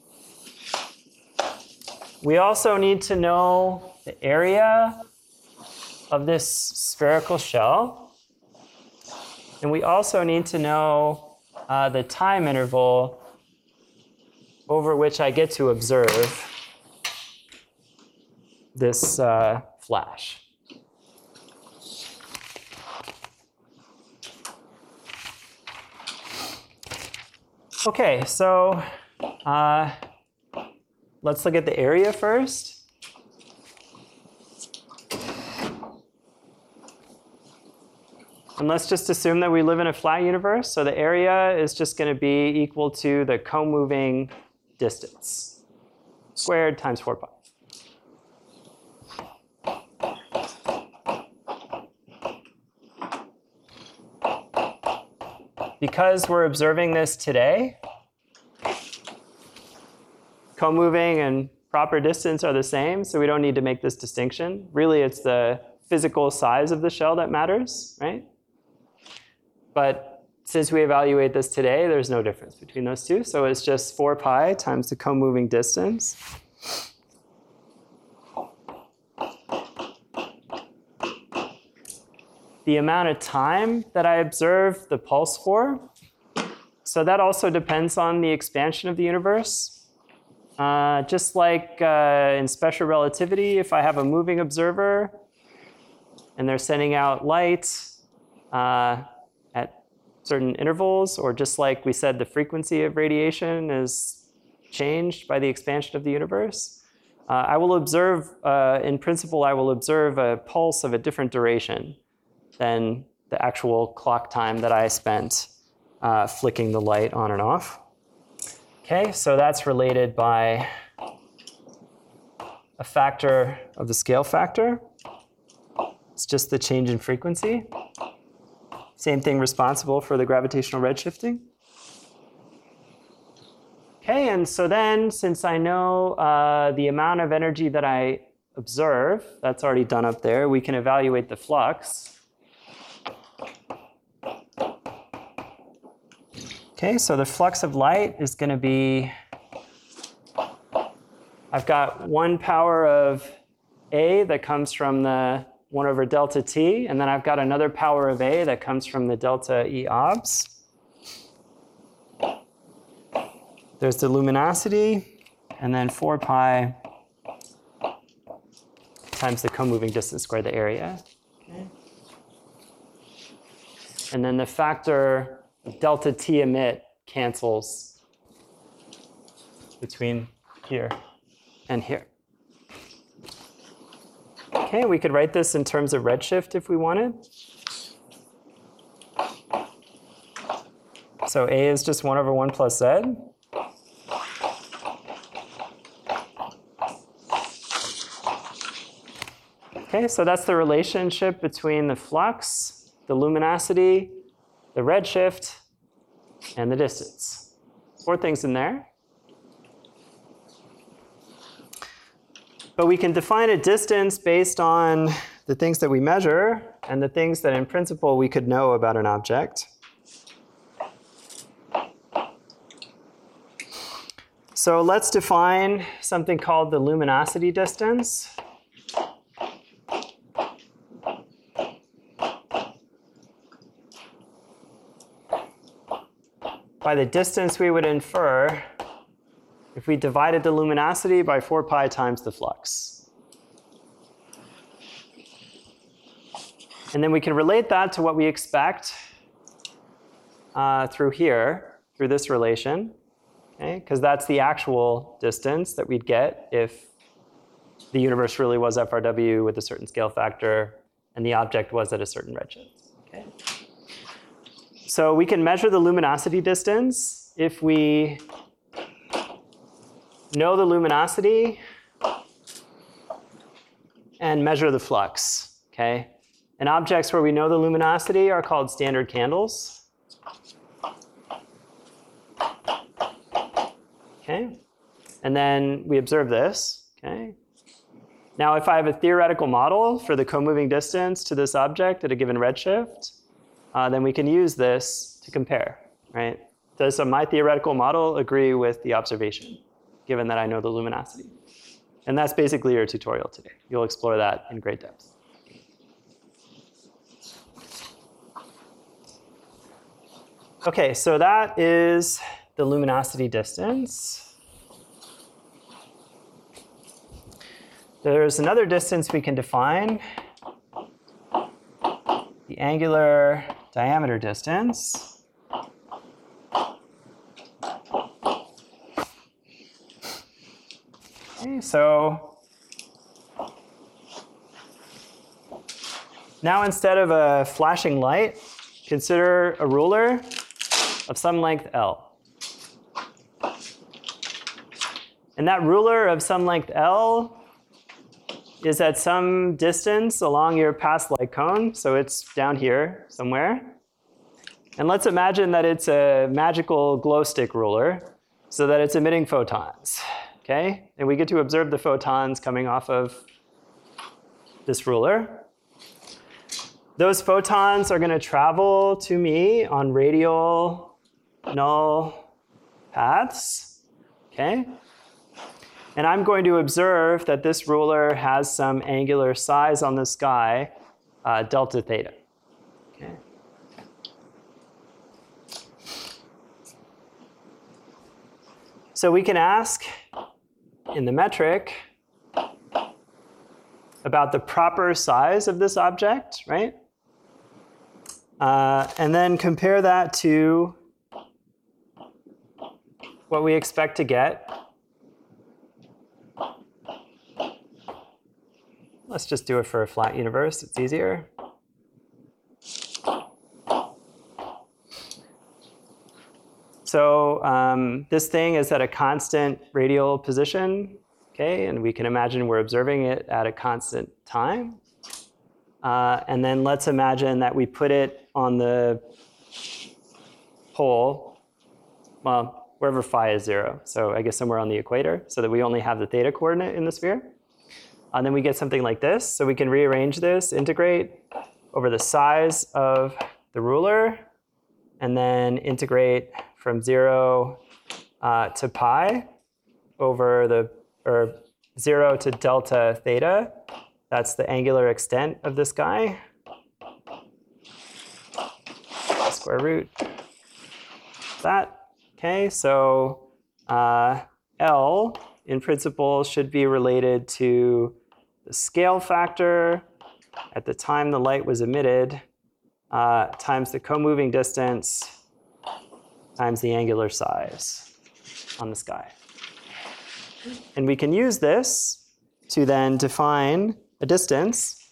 We also need to know the area of this spherical shell. And we also need to know uh, the time interval over which I get to observe this uh, flash. Okay, so uh, let's look at the area first. And let's just assume that we live in a flat universe. So the area is just going to be equal to the co-moving distance squared times four pi. Because we're observing this today, co-moving and proper distance are the same, so we don't need to make this distinction. Really, it's the physical size of the shell that matters, right? But since we evaluate this today, there's no difference between those two. So it's just four pi times the co-moving distance. The amount of time that I observe the pulse for. So that also depends on the expansion of the universe. Uh, just like uh, in special relativity, if I have a moving observer and they're sending out light uh, at certain intervals, or just like we said, the frequency of radiation is changed by the expansion of the universe, uh, I will observe, uh, in principle, I will observe a pulse of a different duration than the actual clock time that I spent uh, flicking the light on and off. Okay, so that's related by a factor of the scale factor. It's just the change in frequency. Same thing responsible for the gravitational redshifting. Okay, and so then, since I know uh, the amount of energy that I observe, that's already done up there, we can evaluate the flux. Okay, so the flux of light is going to be, I've got one power of A that comes from the one over delta T, and then I've got another power of A that comes from the delta E obs. There's the luminosity, and then four pi times the co-moving distance squared, the area. Okay. And then the factor delta T emit cancels between here and here. Okay, we could write this in terms of redshift if we wanted. So A is just one over one plus Z. Okay, so that's the relationship between the flux, the luminosity, the redshift, and the distance. Four things in there. But we can define a distance based on the things that we measure and the things that in principle we could know about an object. So let's define something called the luminosity distance. By the distance we would infer if we divided the luminosity by four pi times the flux. And then we can relate that to what we expect uh, through here, through this relation, okay? Because that's the actual distance that we'd get if the universe really was F R W with a certain scale factor and the object was at a certain redshift. Okay? So we can measure the luminosity distance if we know the luminosity and measure the flux, okay? And objects where we know the luminosity are called standard candles. Okay? And then we observe this, okay? Now if I have a theoretical model for the co-moving distance to this object at a given redshift, Uh, then we can use this to compare, right? Does uh, my theoretical model agree with the observation, given that I know the luminosity? And that's basically your tutorial today. You'll explore that in great depth. Okay, so that is the luminosity distance. There's another distance we can define, the angular diameter distance. Okay, so now instead of a flashing light, consider a ruler of some length L. And that ruler of some length L is at some distance along your path light cone, so it's down here somewhere. And let's imagine that it's a magical glow stick ruler so that it's emitting photons, okay? And we get to observe the photons coming off of this ruler. Those photons are gonna travel to me on radial null paths, okay? And I'm going to observe that this ruler has some angular size on the sky, uh, delta theta. Okay. So we can ask in the metric about the proper size of this object, right? Uh, and then compare that to what we expect to get. Let's just do it for a flat universe, it's easier. So um, this thing is at a constant radial position, okay? And we can imagine we're observing it at a constant time. Uh, and then let's imagine that we put it on the pole, well, wherever phi is zero. So I guess somewhere on the equator, so that we only have the theta coordinate in the sphere. And then we get something like this. So we can rearrange this, integrate over the size of the ruler, and then integrate from zero uh, to pi over the, or zero to delta theta. That's the angular extent of this guy. Square root that. Okay, so uh, L in principle should be related to the scale factor at the time the light was emitted uh, times the co-moving distance times the angular size on the sky. And we can use this to then define a distance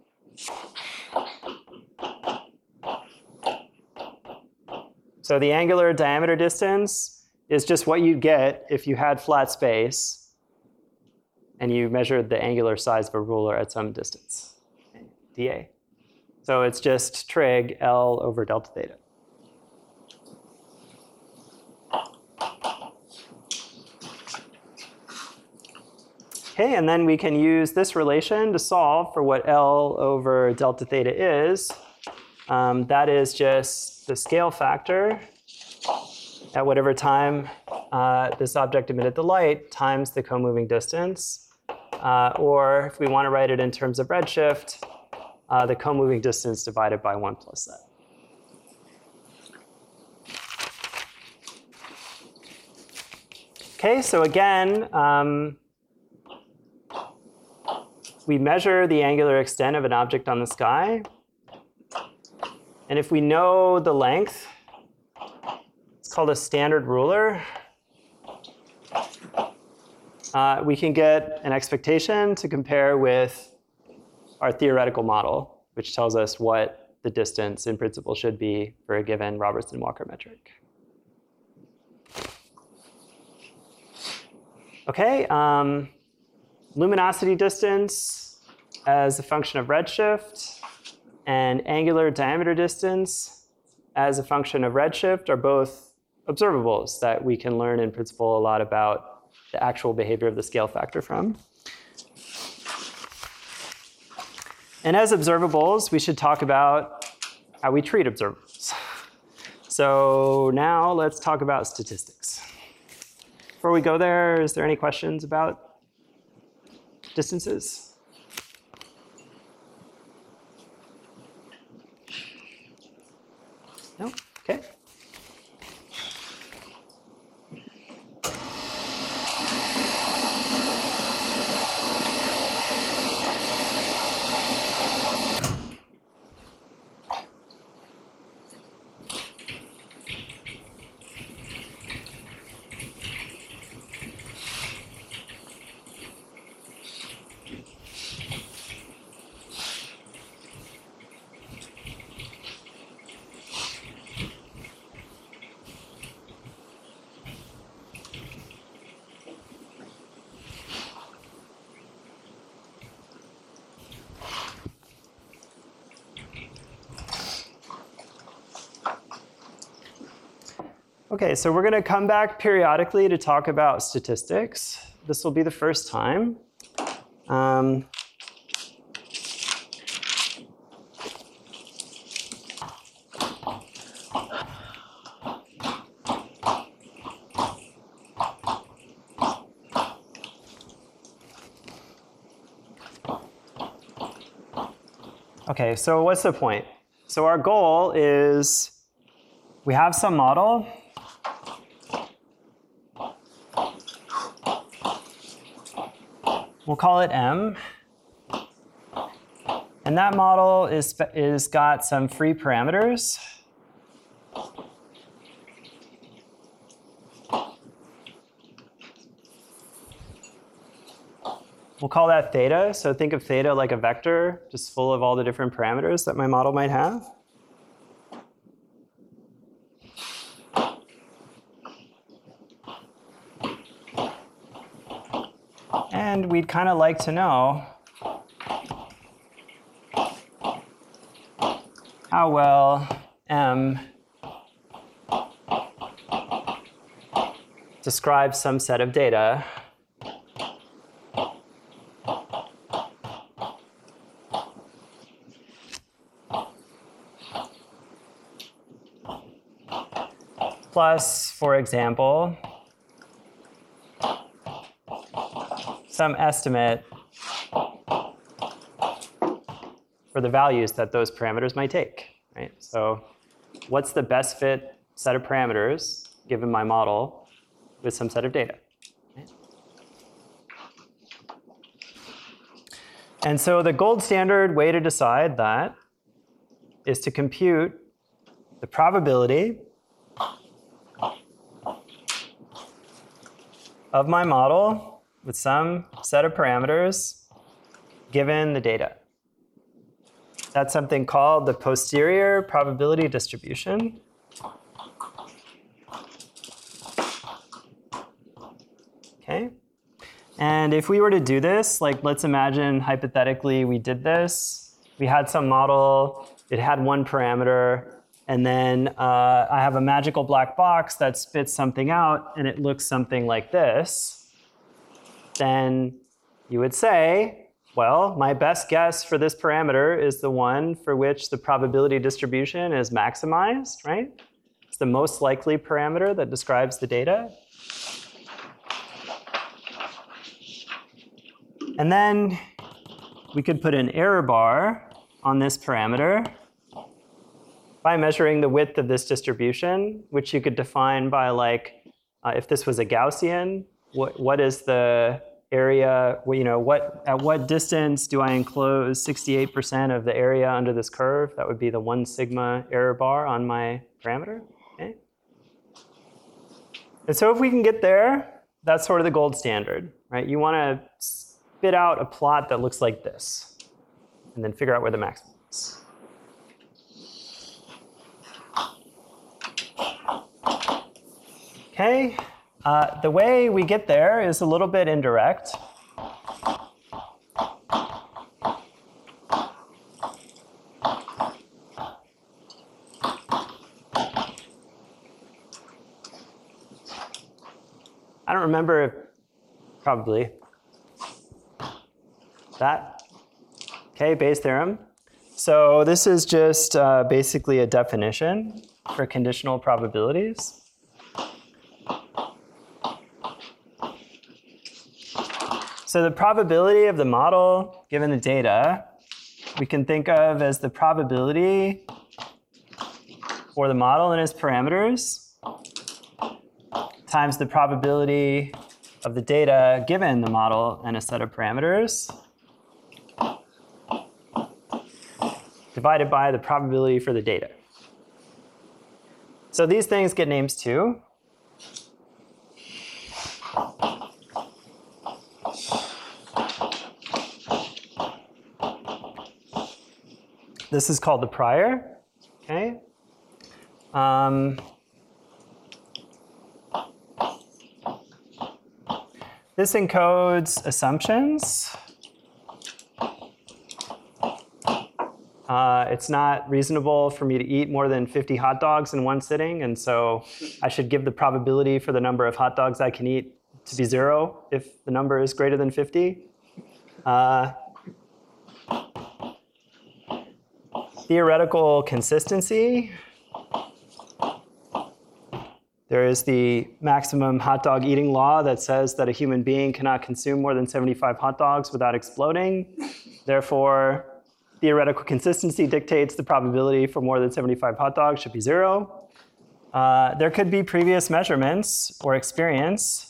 so the angular diameter distance is just what you'd get if you had flat space and you measured the angular size of a ruler at some distance, okay, dA. So it's just trig L over delta theta. Okay, and then we can use this relation to solve for what L over delta theta is. Um, that is just the scale factor at whatever time uh, this object emitted the light times the co-moving distance. Uh, or if we want to write it in terms of redshift, uh, the co-moving distance divided by one plus that. Okay, so again, um, we measure the angular extent of an object on the sky. And if we know the length, it's called a standard ruler, uh, we can get an expectation to compare with our theoretical model, which tells us what the distance in principle should be for a given Robertson-Walker metric. Okay, um, luminosity distance as a function of redshift and angular diameter distance as a function of redshift are both observables that we can learn in principle a lot about the actual behavior of the scale factor from. And as observables, we should talk about how we treat observables. So now let's talk about statistics. Before we go there, is there any questions about distances? No? Okay. Okay, so we're going to come back periodically to talk about statistics. This will be the first time. Um, okay, so what's the point? So our goal is we have some model. We'll call it M. And that model is, is got some free parameters. We'll call that theta. So think of theta like a vector, just full of all the different parameters that my model might have. And we'd kind of like to know how well M describes some set of data plus, for example, some estimate for the values that those parameters might take, right? So what's the best fit set of parameters given my model with some set of data? Right? And so the gold standard way to decide that is to compute the probability of my model with some set of parameters given the data. That's something called the posterior probability distribution. Okay. And if we were to do this, like let's imagine hypothetically we did this. We had some model, it had one parameter, and then uh, I have a magical black box that spits something out and it looks something like this. Then you would say, well, my best guess for this parameter is the one for which the probability distribution is maximized, right? It's the most likely parameter that describes the data. And then we could put an error bar on this parameter by measuring the width of this distribution, which you could define by, like, uh, if this was a Gaussian, what, what is the area, you know, what, at what distance do I enclose sixty-eight percent of the area under this curve? That would be the one sigma error bar on my parameter. Okay? And so if we can get there, that's sort of the gold standard, right? You want to spit out a plot that looks like this, and then figure out where the maximum is. Okay, uh, the way we get there is a little bit indirect. I don't remember, if, probably. That, okay, Bayes' theorem. So this is just uh, basically a definition for conditional probabilities. So the probability of the model given the data, we can think of as the probability for the model and its parameters times the probability of the data given the model and a set of parameters divided by the probability for the data. So these things get names too. This is called the prior, okay? Um, this encodes assumptions. Uh, it's not reasonable for me to eat more than fifty hot dogs in one sitting, and so I should give the probability for the number of hot dogs I can eat to be zero if the number is greater than fifty. Uh, theoretical consistency. There is the maximum hot dog eating law that says that a human being cannot consume more than seventy-five hot dogs without exploding. Therefore, theoretical consistency dictates the probability for more than seventy-five hot dogs should be zero. Uh, there could be previous measurements or experience.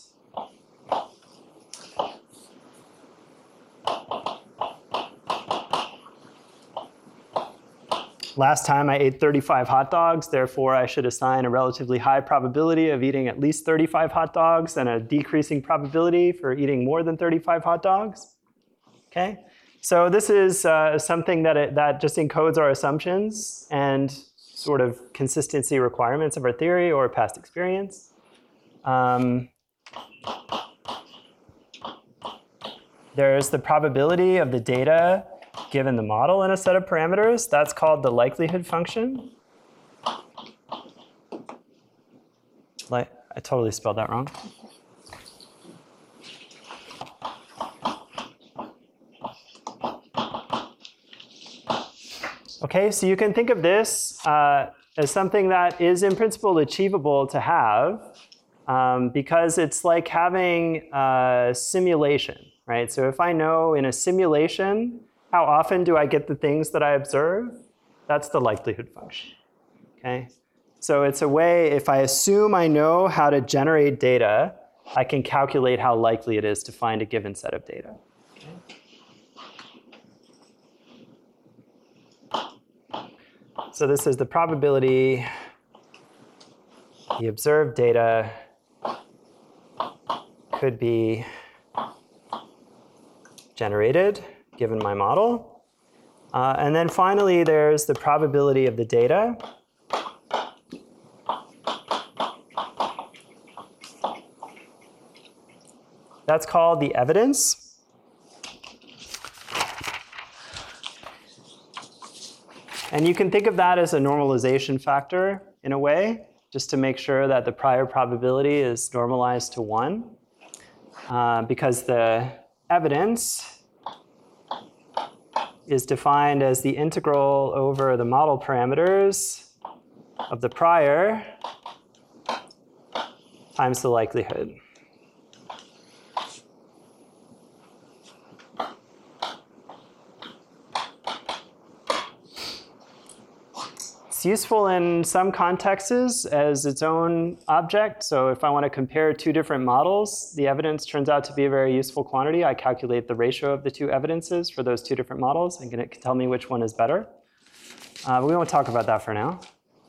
Last time I ate thirty-five hot dogs, therefore I should assign a relatively high probability of eating at least thirty-five hot dogs and a decreasing probability for eating more than thirty-five hot dogs. Okay, so this is uh, something that, it, that just encodes our assumptions and sort of consistency requirements of our theory or past experience. Um, there's the probability of the data given the model in a set of parameters. That's called the likelihood function. Like, I totally spelled that wrong. Okay, so you can think of this uh, as something that is in principle achievable to have um, because it's like having a simulation, right? So if I know in a simulation how often do I get the things that I observe, that's the likelihood function, okay? So it's a way, if I assume I know how to generate data, I can calculate how likely it is to find a given set of data. So this is the probability the observed data could be generated given my model. Uh, and then finally, there's the probability of the data. That's called the evidence. And you can think of that as a normalization factor in a way, just to make sure that the prior probability is normalized to one. Uh, because the evidence is defined as the integral over the model parameters of the prior times the likelihood. It's useful in some contexts as its own object. So if I want to compare two different models, the evidence turns out to be a very useful quantity. I calculate the ratio of the two evidences for those two different models, and it can tell me which one is better. Uh, but we won't talk about that for now.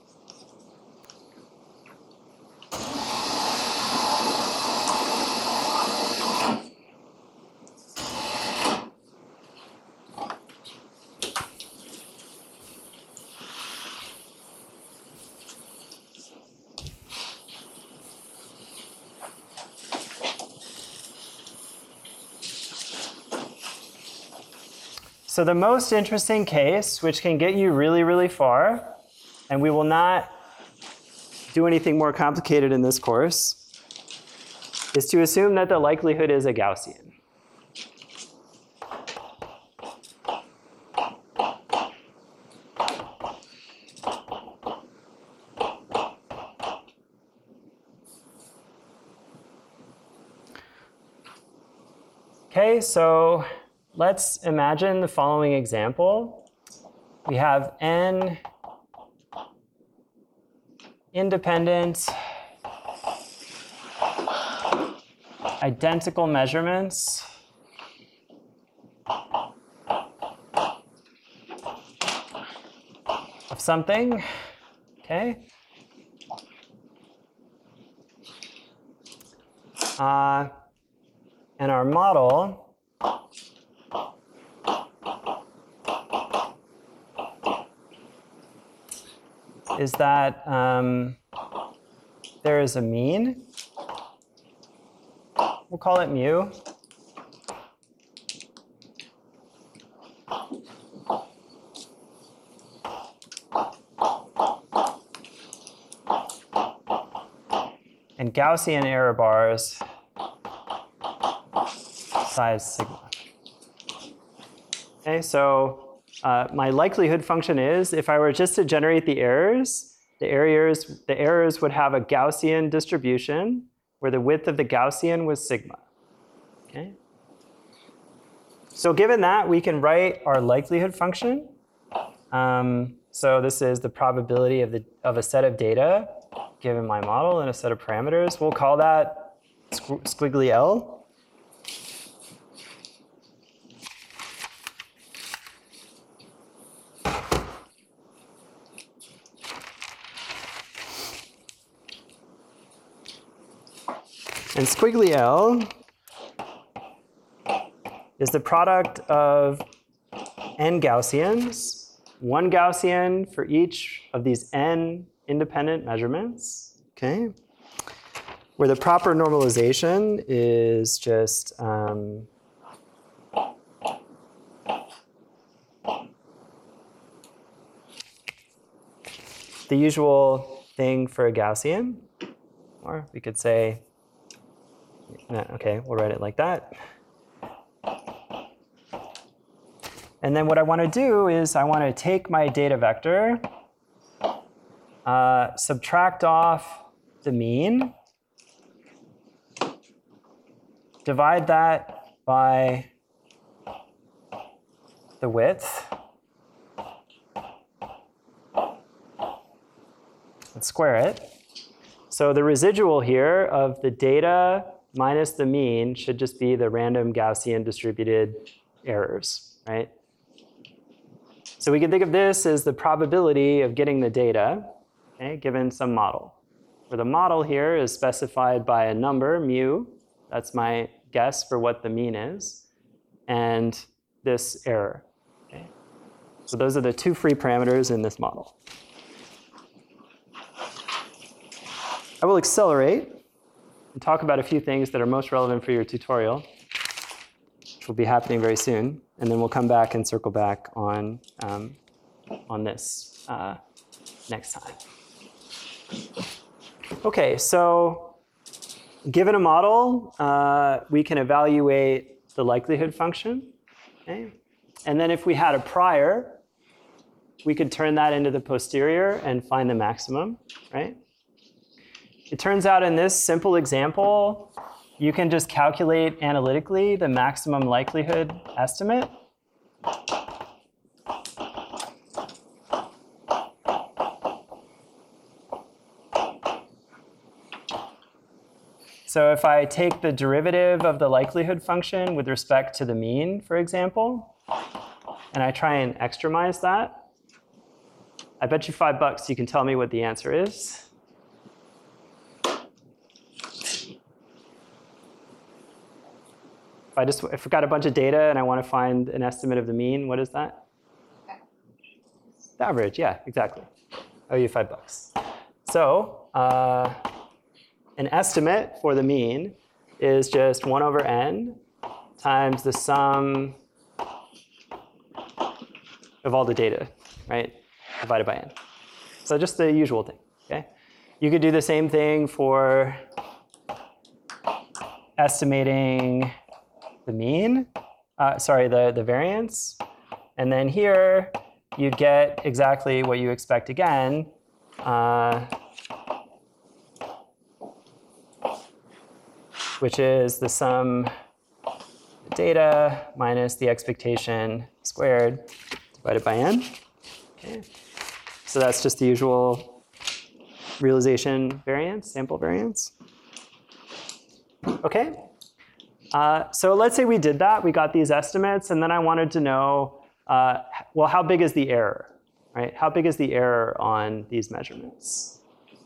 So the most interesting case, which can get you really, really far, and we will not do anything more complicated in this course, is to assume that the likelihood is a Gaussian. Okay, so let's imagine the following example. We have n independent, identical measurements of something, okay? Uh, and our model is that um, there is a mean. We'll call it mu. And Gaussian error bars size sigma. Okay, so Uh, my likelihood function is, if I were just to generate the errors, the errors, the errors would have a Gaussian distribution where the width of the Gaussian was sigma. Okay? So given that, we can write our likelihood function. Um, so this is the probability of, the, of a set of data given my model and a set of parameters. We'll call that squiggly L. And squiggly L is the product of n Gaussians, one Gaussian for each of these n independent measurements, okay? Where the proper normalization is just um, the usual thing for a Gaussian, or we could say, no, okay, we'll write it like that. And then what I want to do is I want to take my data vector, uh, subtract off the mean, divide that by the width, and square it. So the residual here of the data minus the mean should just be the random Gaussian distributed errors, right? So we can think of this as the probability of getting the data, okay, given some model. Where the model here is specified by a number, mu, that's my guess for what the mean is, and this error. Okay? So those are the two free parameters in this model. I will accelerate and talk about a few things that are most relevant for your tutorial, which will be happening very soon. And then we'll come back and circle back on, um, on this uh, next time. OK, so given a model, uh, we can evaluate the likelihood function. Okay? And then if we had a prior, we could turn that into the posterior and find the maximum, right? It turns out in this simple example, you can just calculate analytically the maximum likelihood estimate. So if I take the derivative of the likelihood function with respect to the mean, for example, and I try and extremize that, I bet you five bucks you can tell me what the answer is. If I just if I've got a bunch of data and I want to find an estimate of the mean, what is that? The average, yeah, exactly. I owe you five bucks. So uh, an estimate for the mean is just one over n times the sum of all the data, right? Divided by n. So just the usual thing, okay? You could do the same thing for estimating the mean, uh, sorry, the, the variance. And then here, you'd get exactly what you expect again. Uh, which is the sum of the data minus the expectation squared divided by n. Okay. So that's just the usual realization variance, sample variance. Okay. Uh, so let's say we did that. We got these estimates, and then I wanted to know, uh, well, how big is the error, right? How big is the error on these measurements?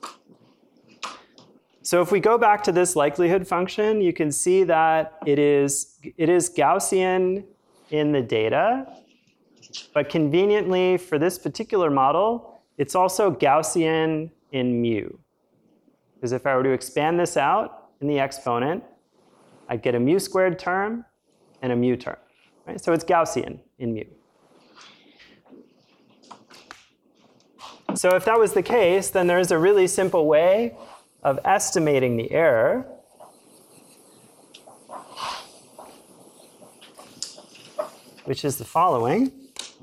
So if we go back to this likelihood function, you can see that it is, it is Gaussian in the data, but conveniently for this particular model, it's also Gaussian in mu. Because if I were to expand this out in the exponent, I'd get a mu squared term and a mu term, right? So it's Gaussian in mu. So if that was the case, then there's a really simple way of estimating the error. Which is the following.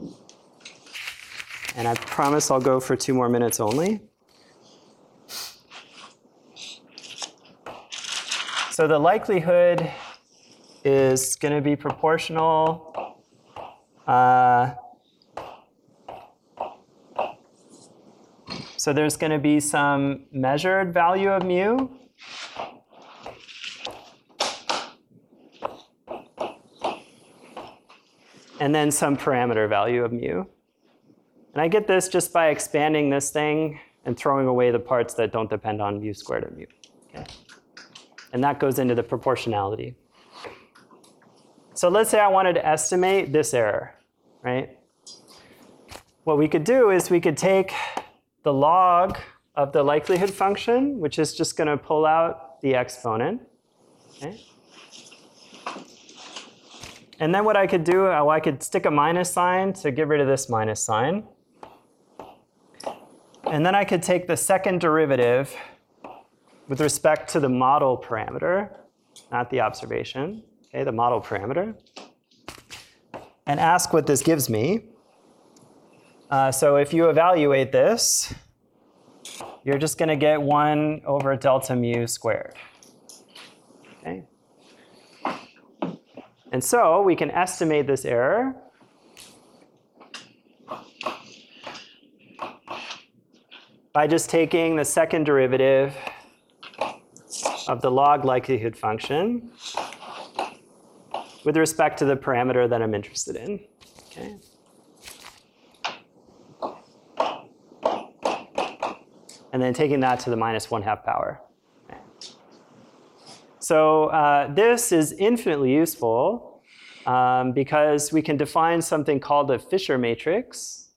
And I promise I'll go for two more minutes only. So the likelihood is going to be proportional uh, so there's going to be some measured value of mu. And then some parameter value of mu. And I get this just by expanding this thing and throwing away the parts that don't depend on mu squared or mu. Okay. And that goes into the proportionality. So let's say I wanted to estimate this error, right? What we could do is we could take the log of the likelihood function, which is just going to pull out the exponent. Okay? And then what I could do, oh, I could stick a minus sign to get rid of this minus sign. And then I could take the second derivative with respect to the model parameter, not the observation, okay, the model parameter, and ask what this gives me. Uh, so if you evaluate this, you're just going to get one over delta mu squared. Okay. And so we can estimate this error by just taking the second derivative of the log likelihood function with respect to the parameter that I'm interested in. Okay. And then taking that to the minus one half power. Okay. So uh, this is infinitely useful um, because we can define something called a Fisher matrix.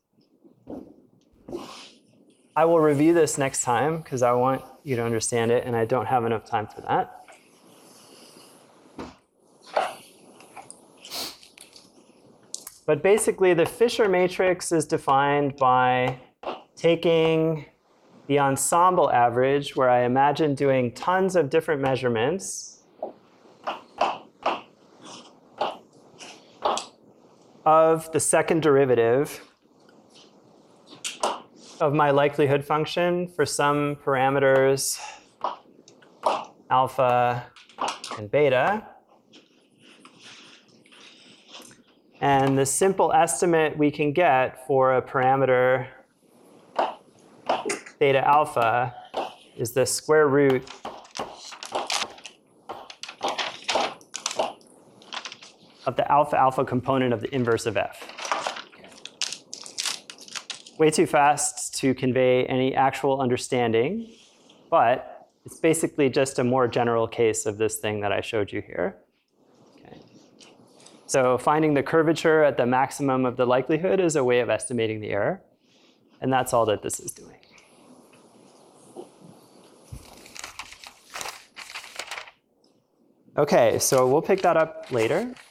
I will review this next time because I want you to understand it, and I don't have enough time for that. But basically, the Fisher matrix is defined by taking the ensemble average, where I imagine doing tons of different measurements, of the second derivative of my likelihood function for some parameters alpha and beta. And the simple estimate we can get for a parameter beta alpha is the square root of the alpha alpha component of the inverse of f. Way too fast to convey any actual understanding, but it's basically just a more general case of this thing that I showed you here. Okay. So finding the curvature at the maximum of the likelihood is a way of estimating the error, and that's all that this is doing. Okay, so we'll pick that up later.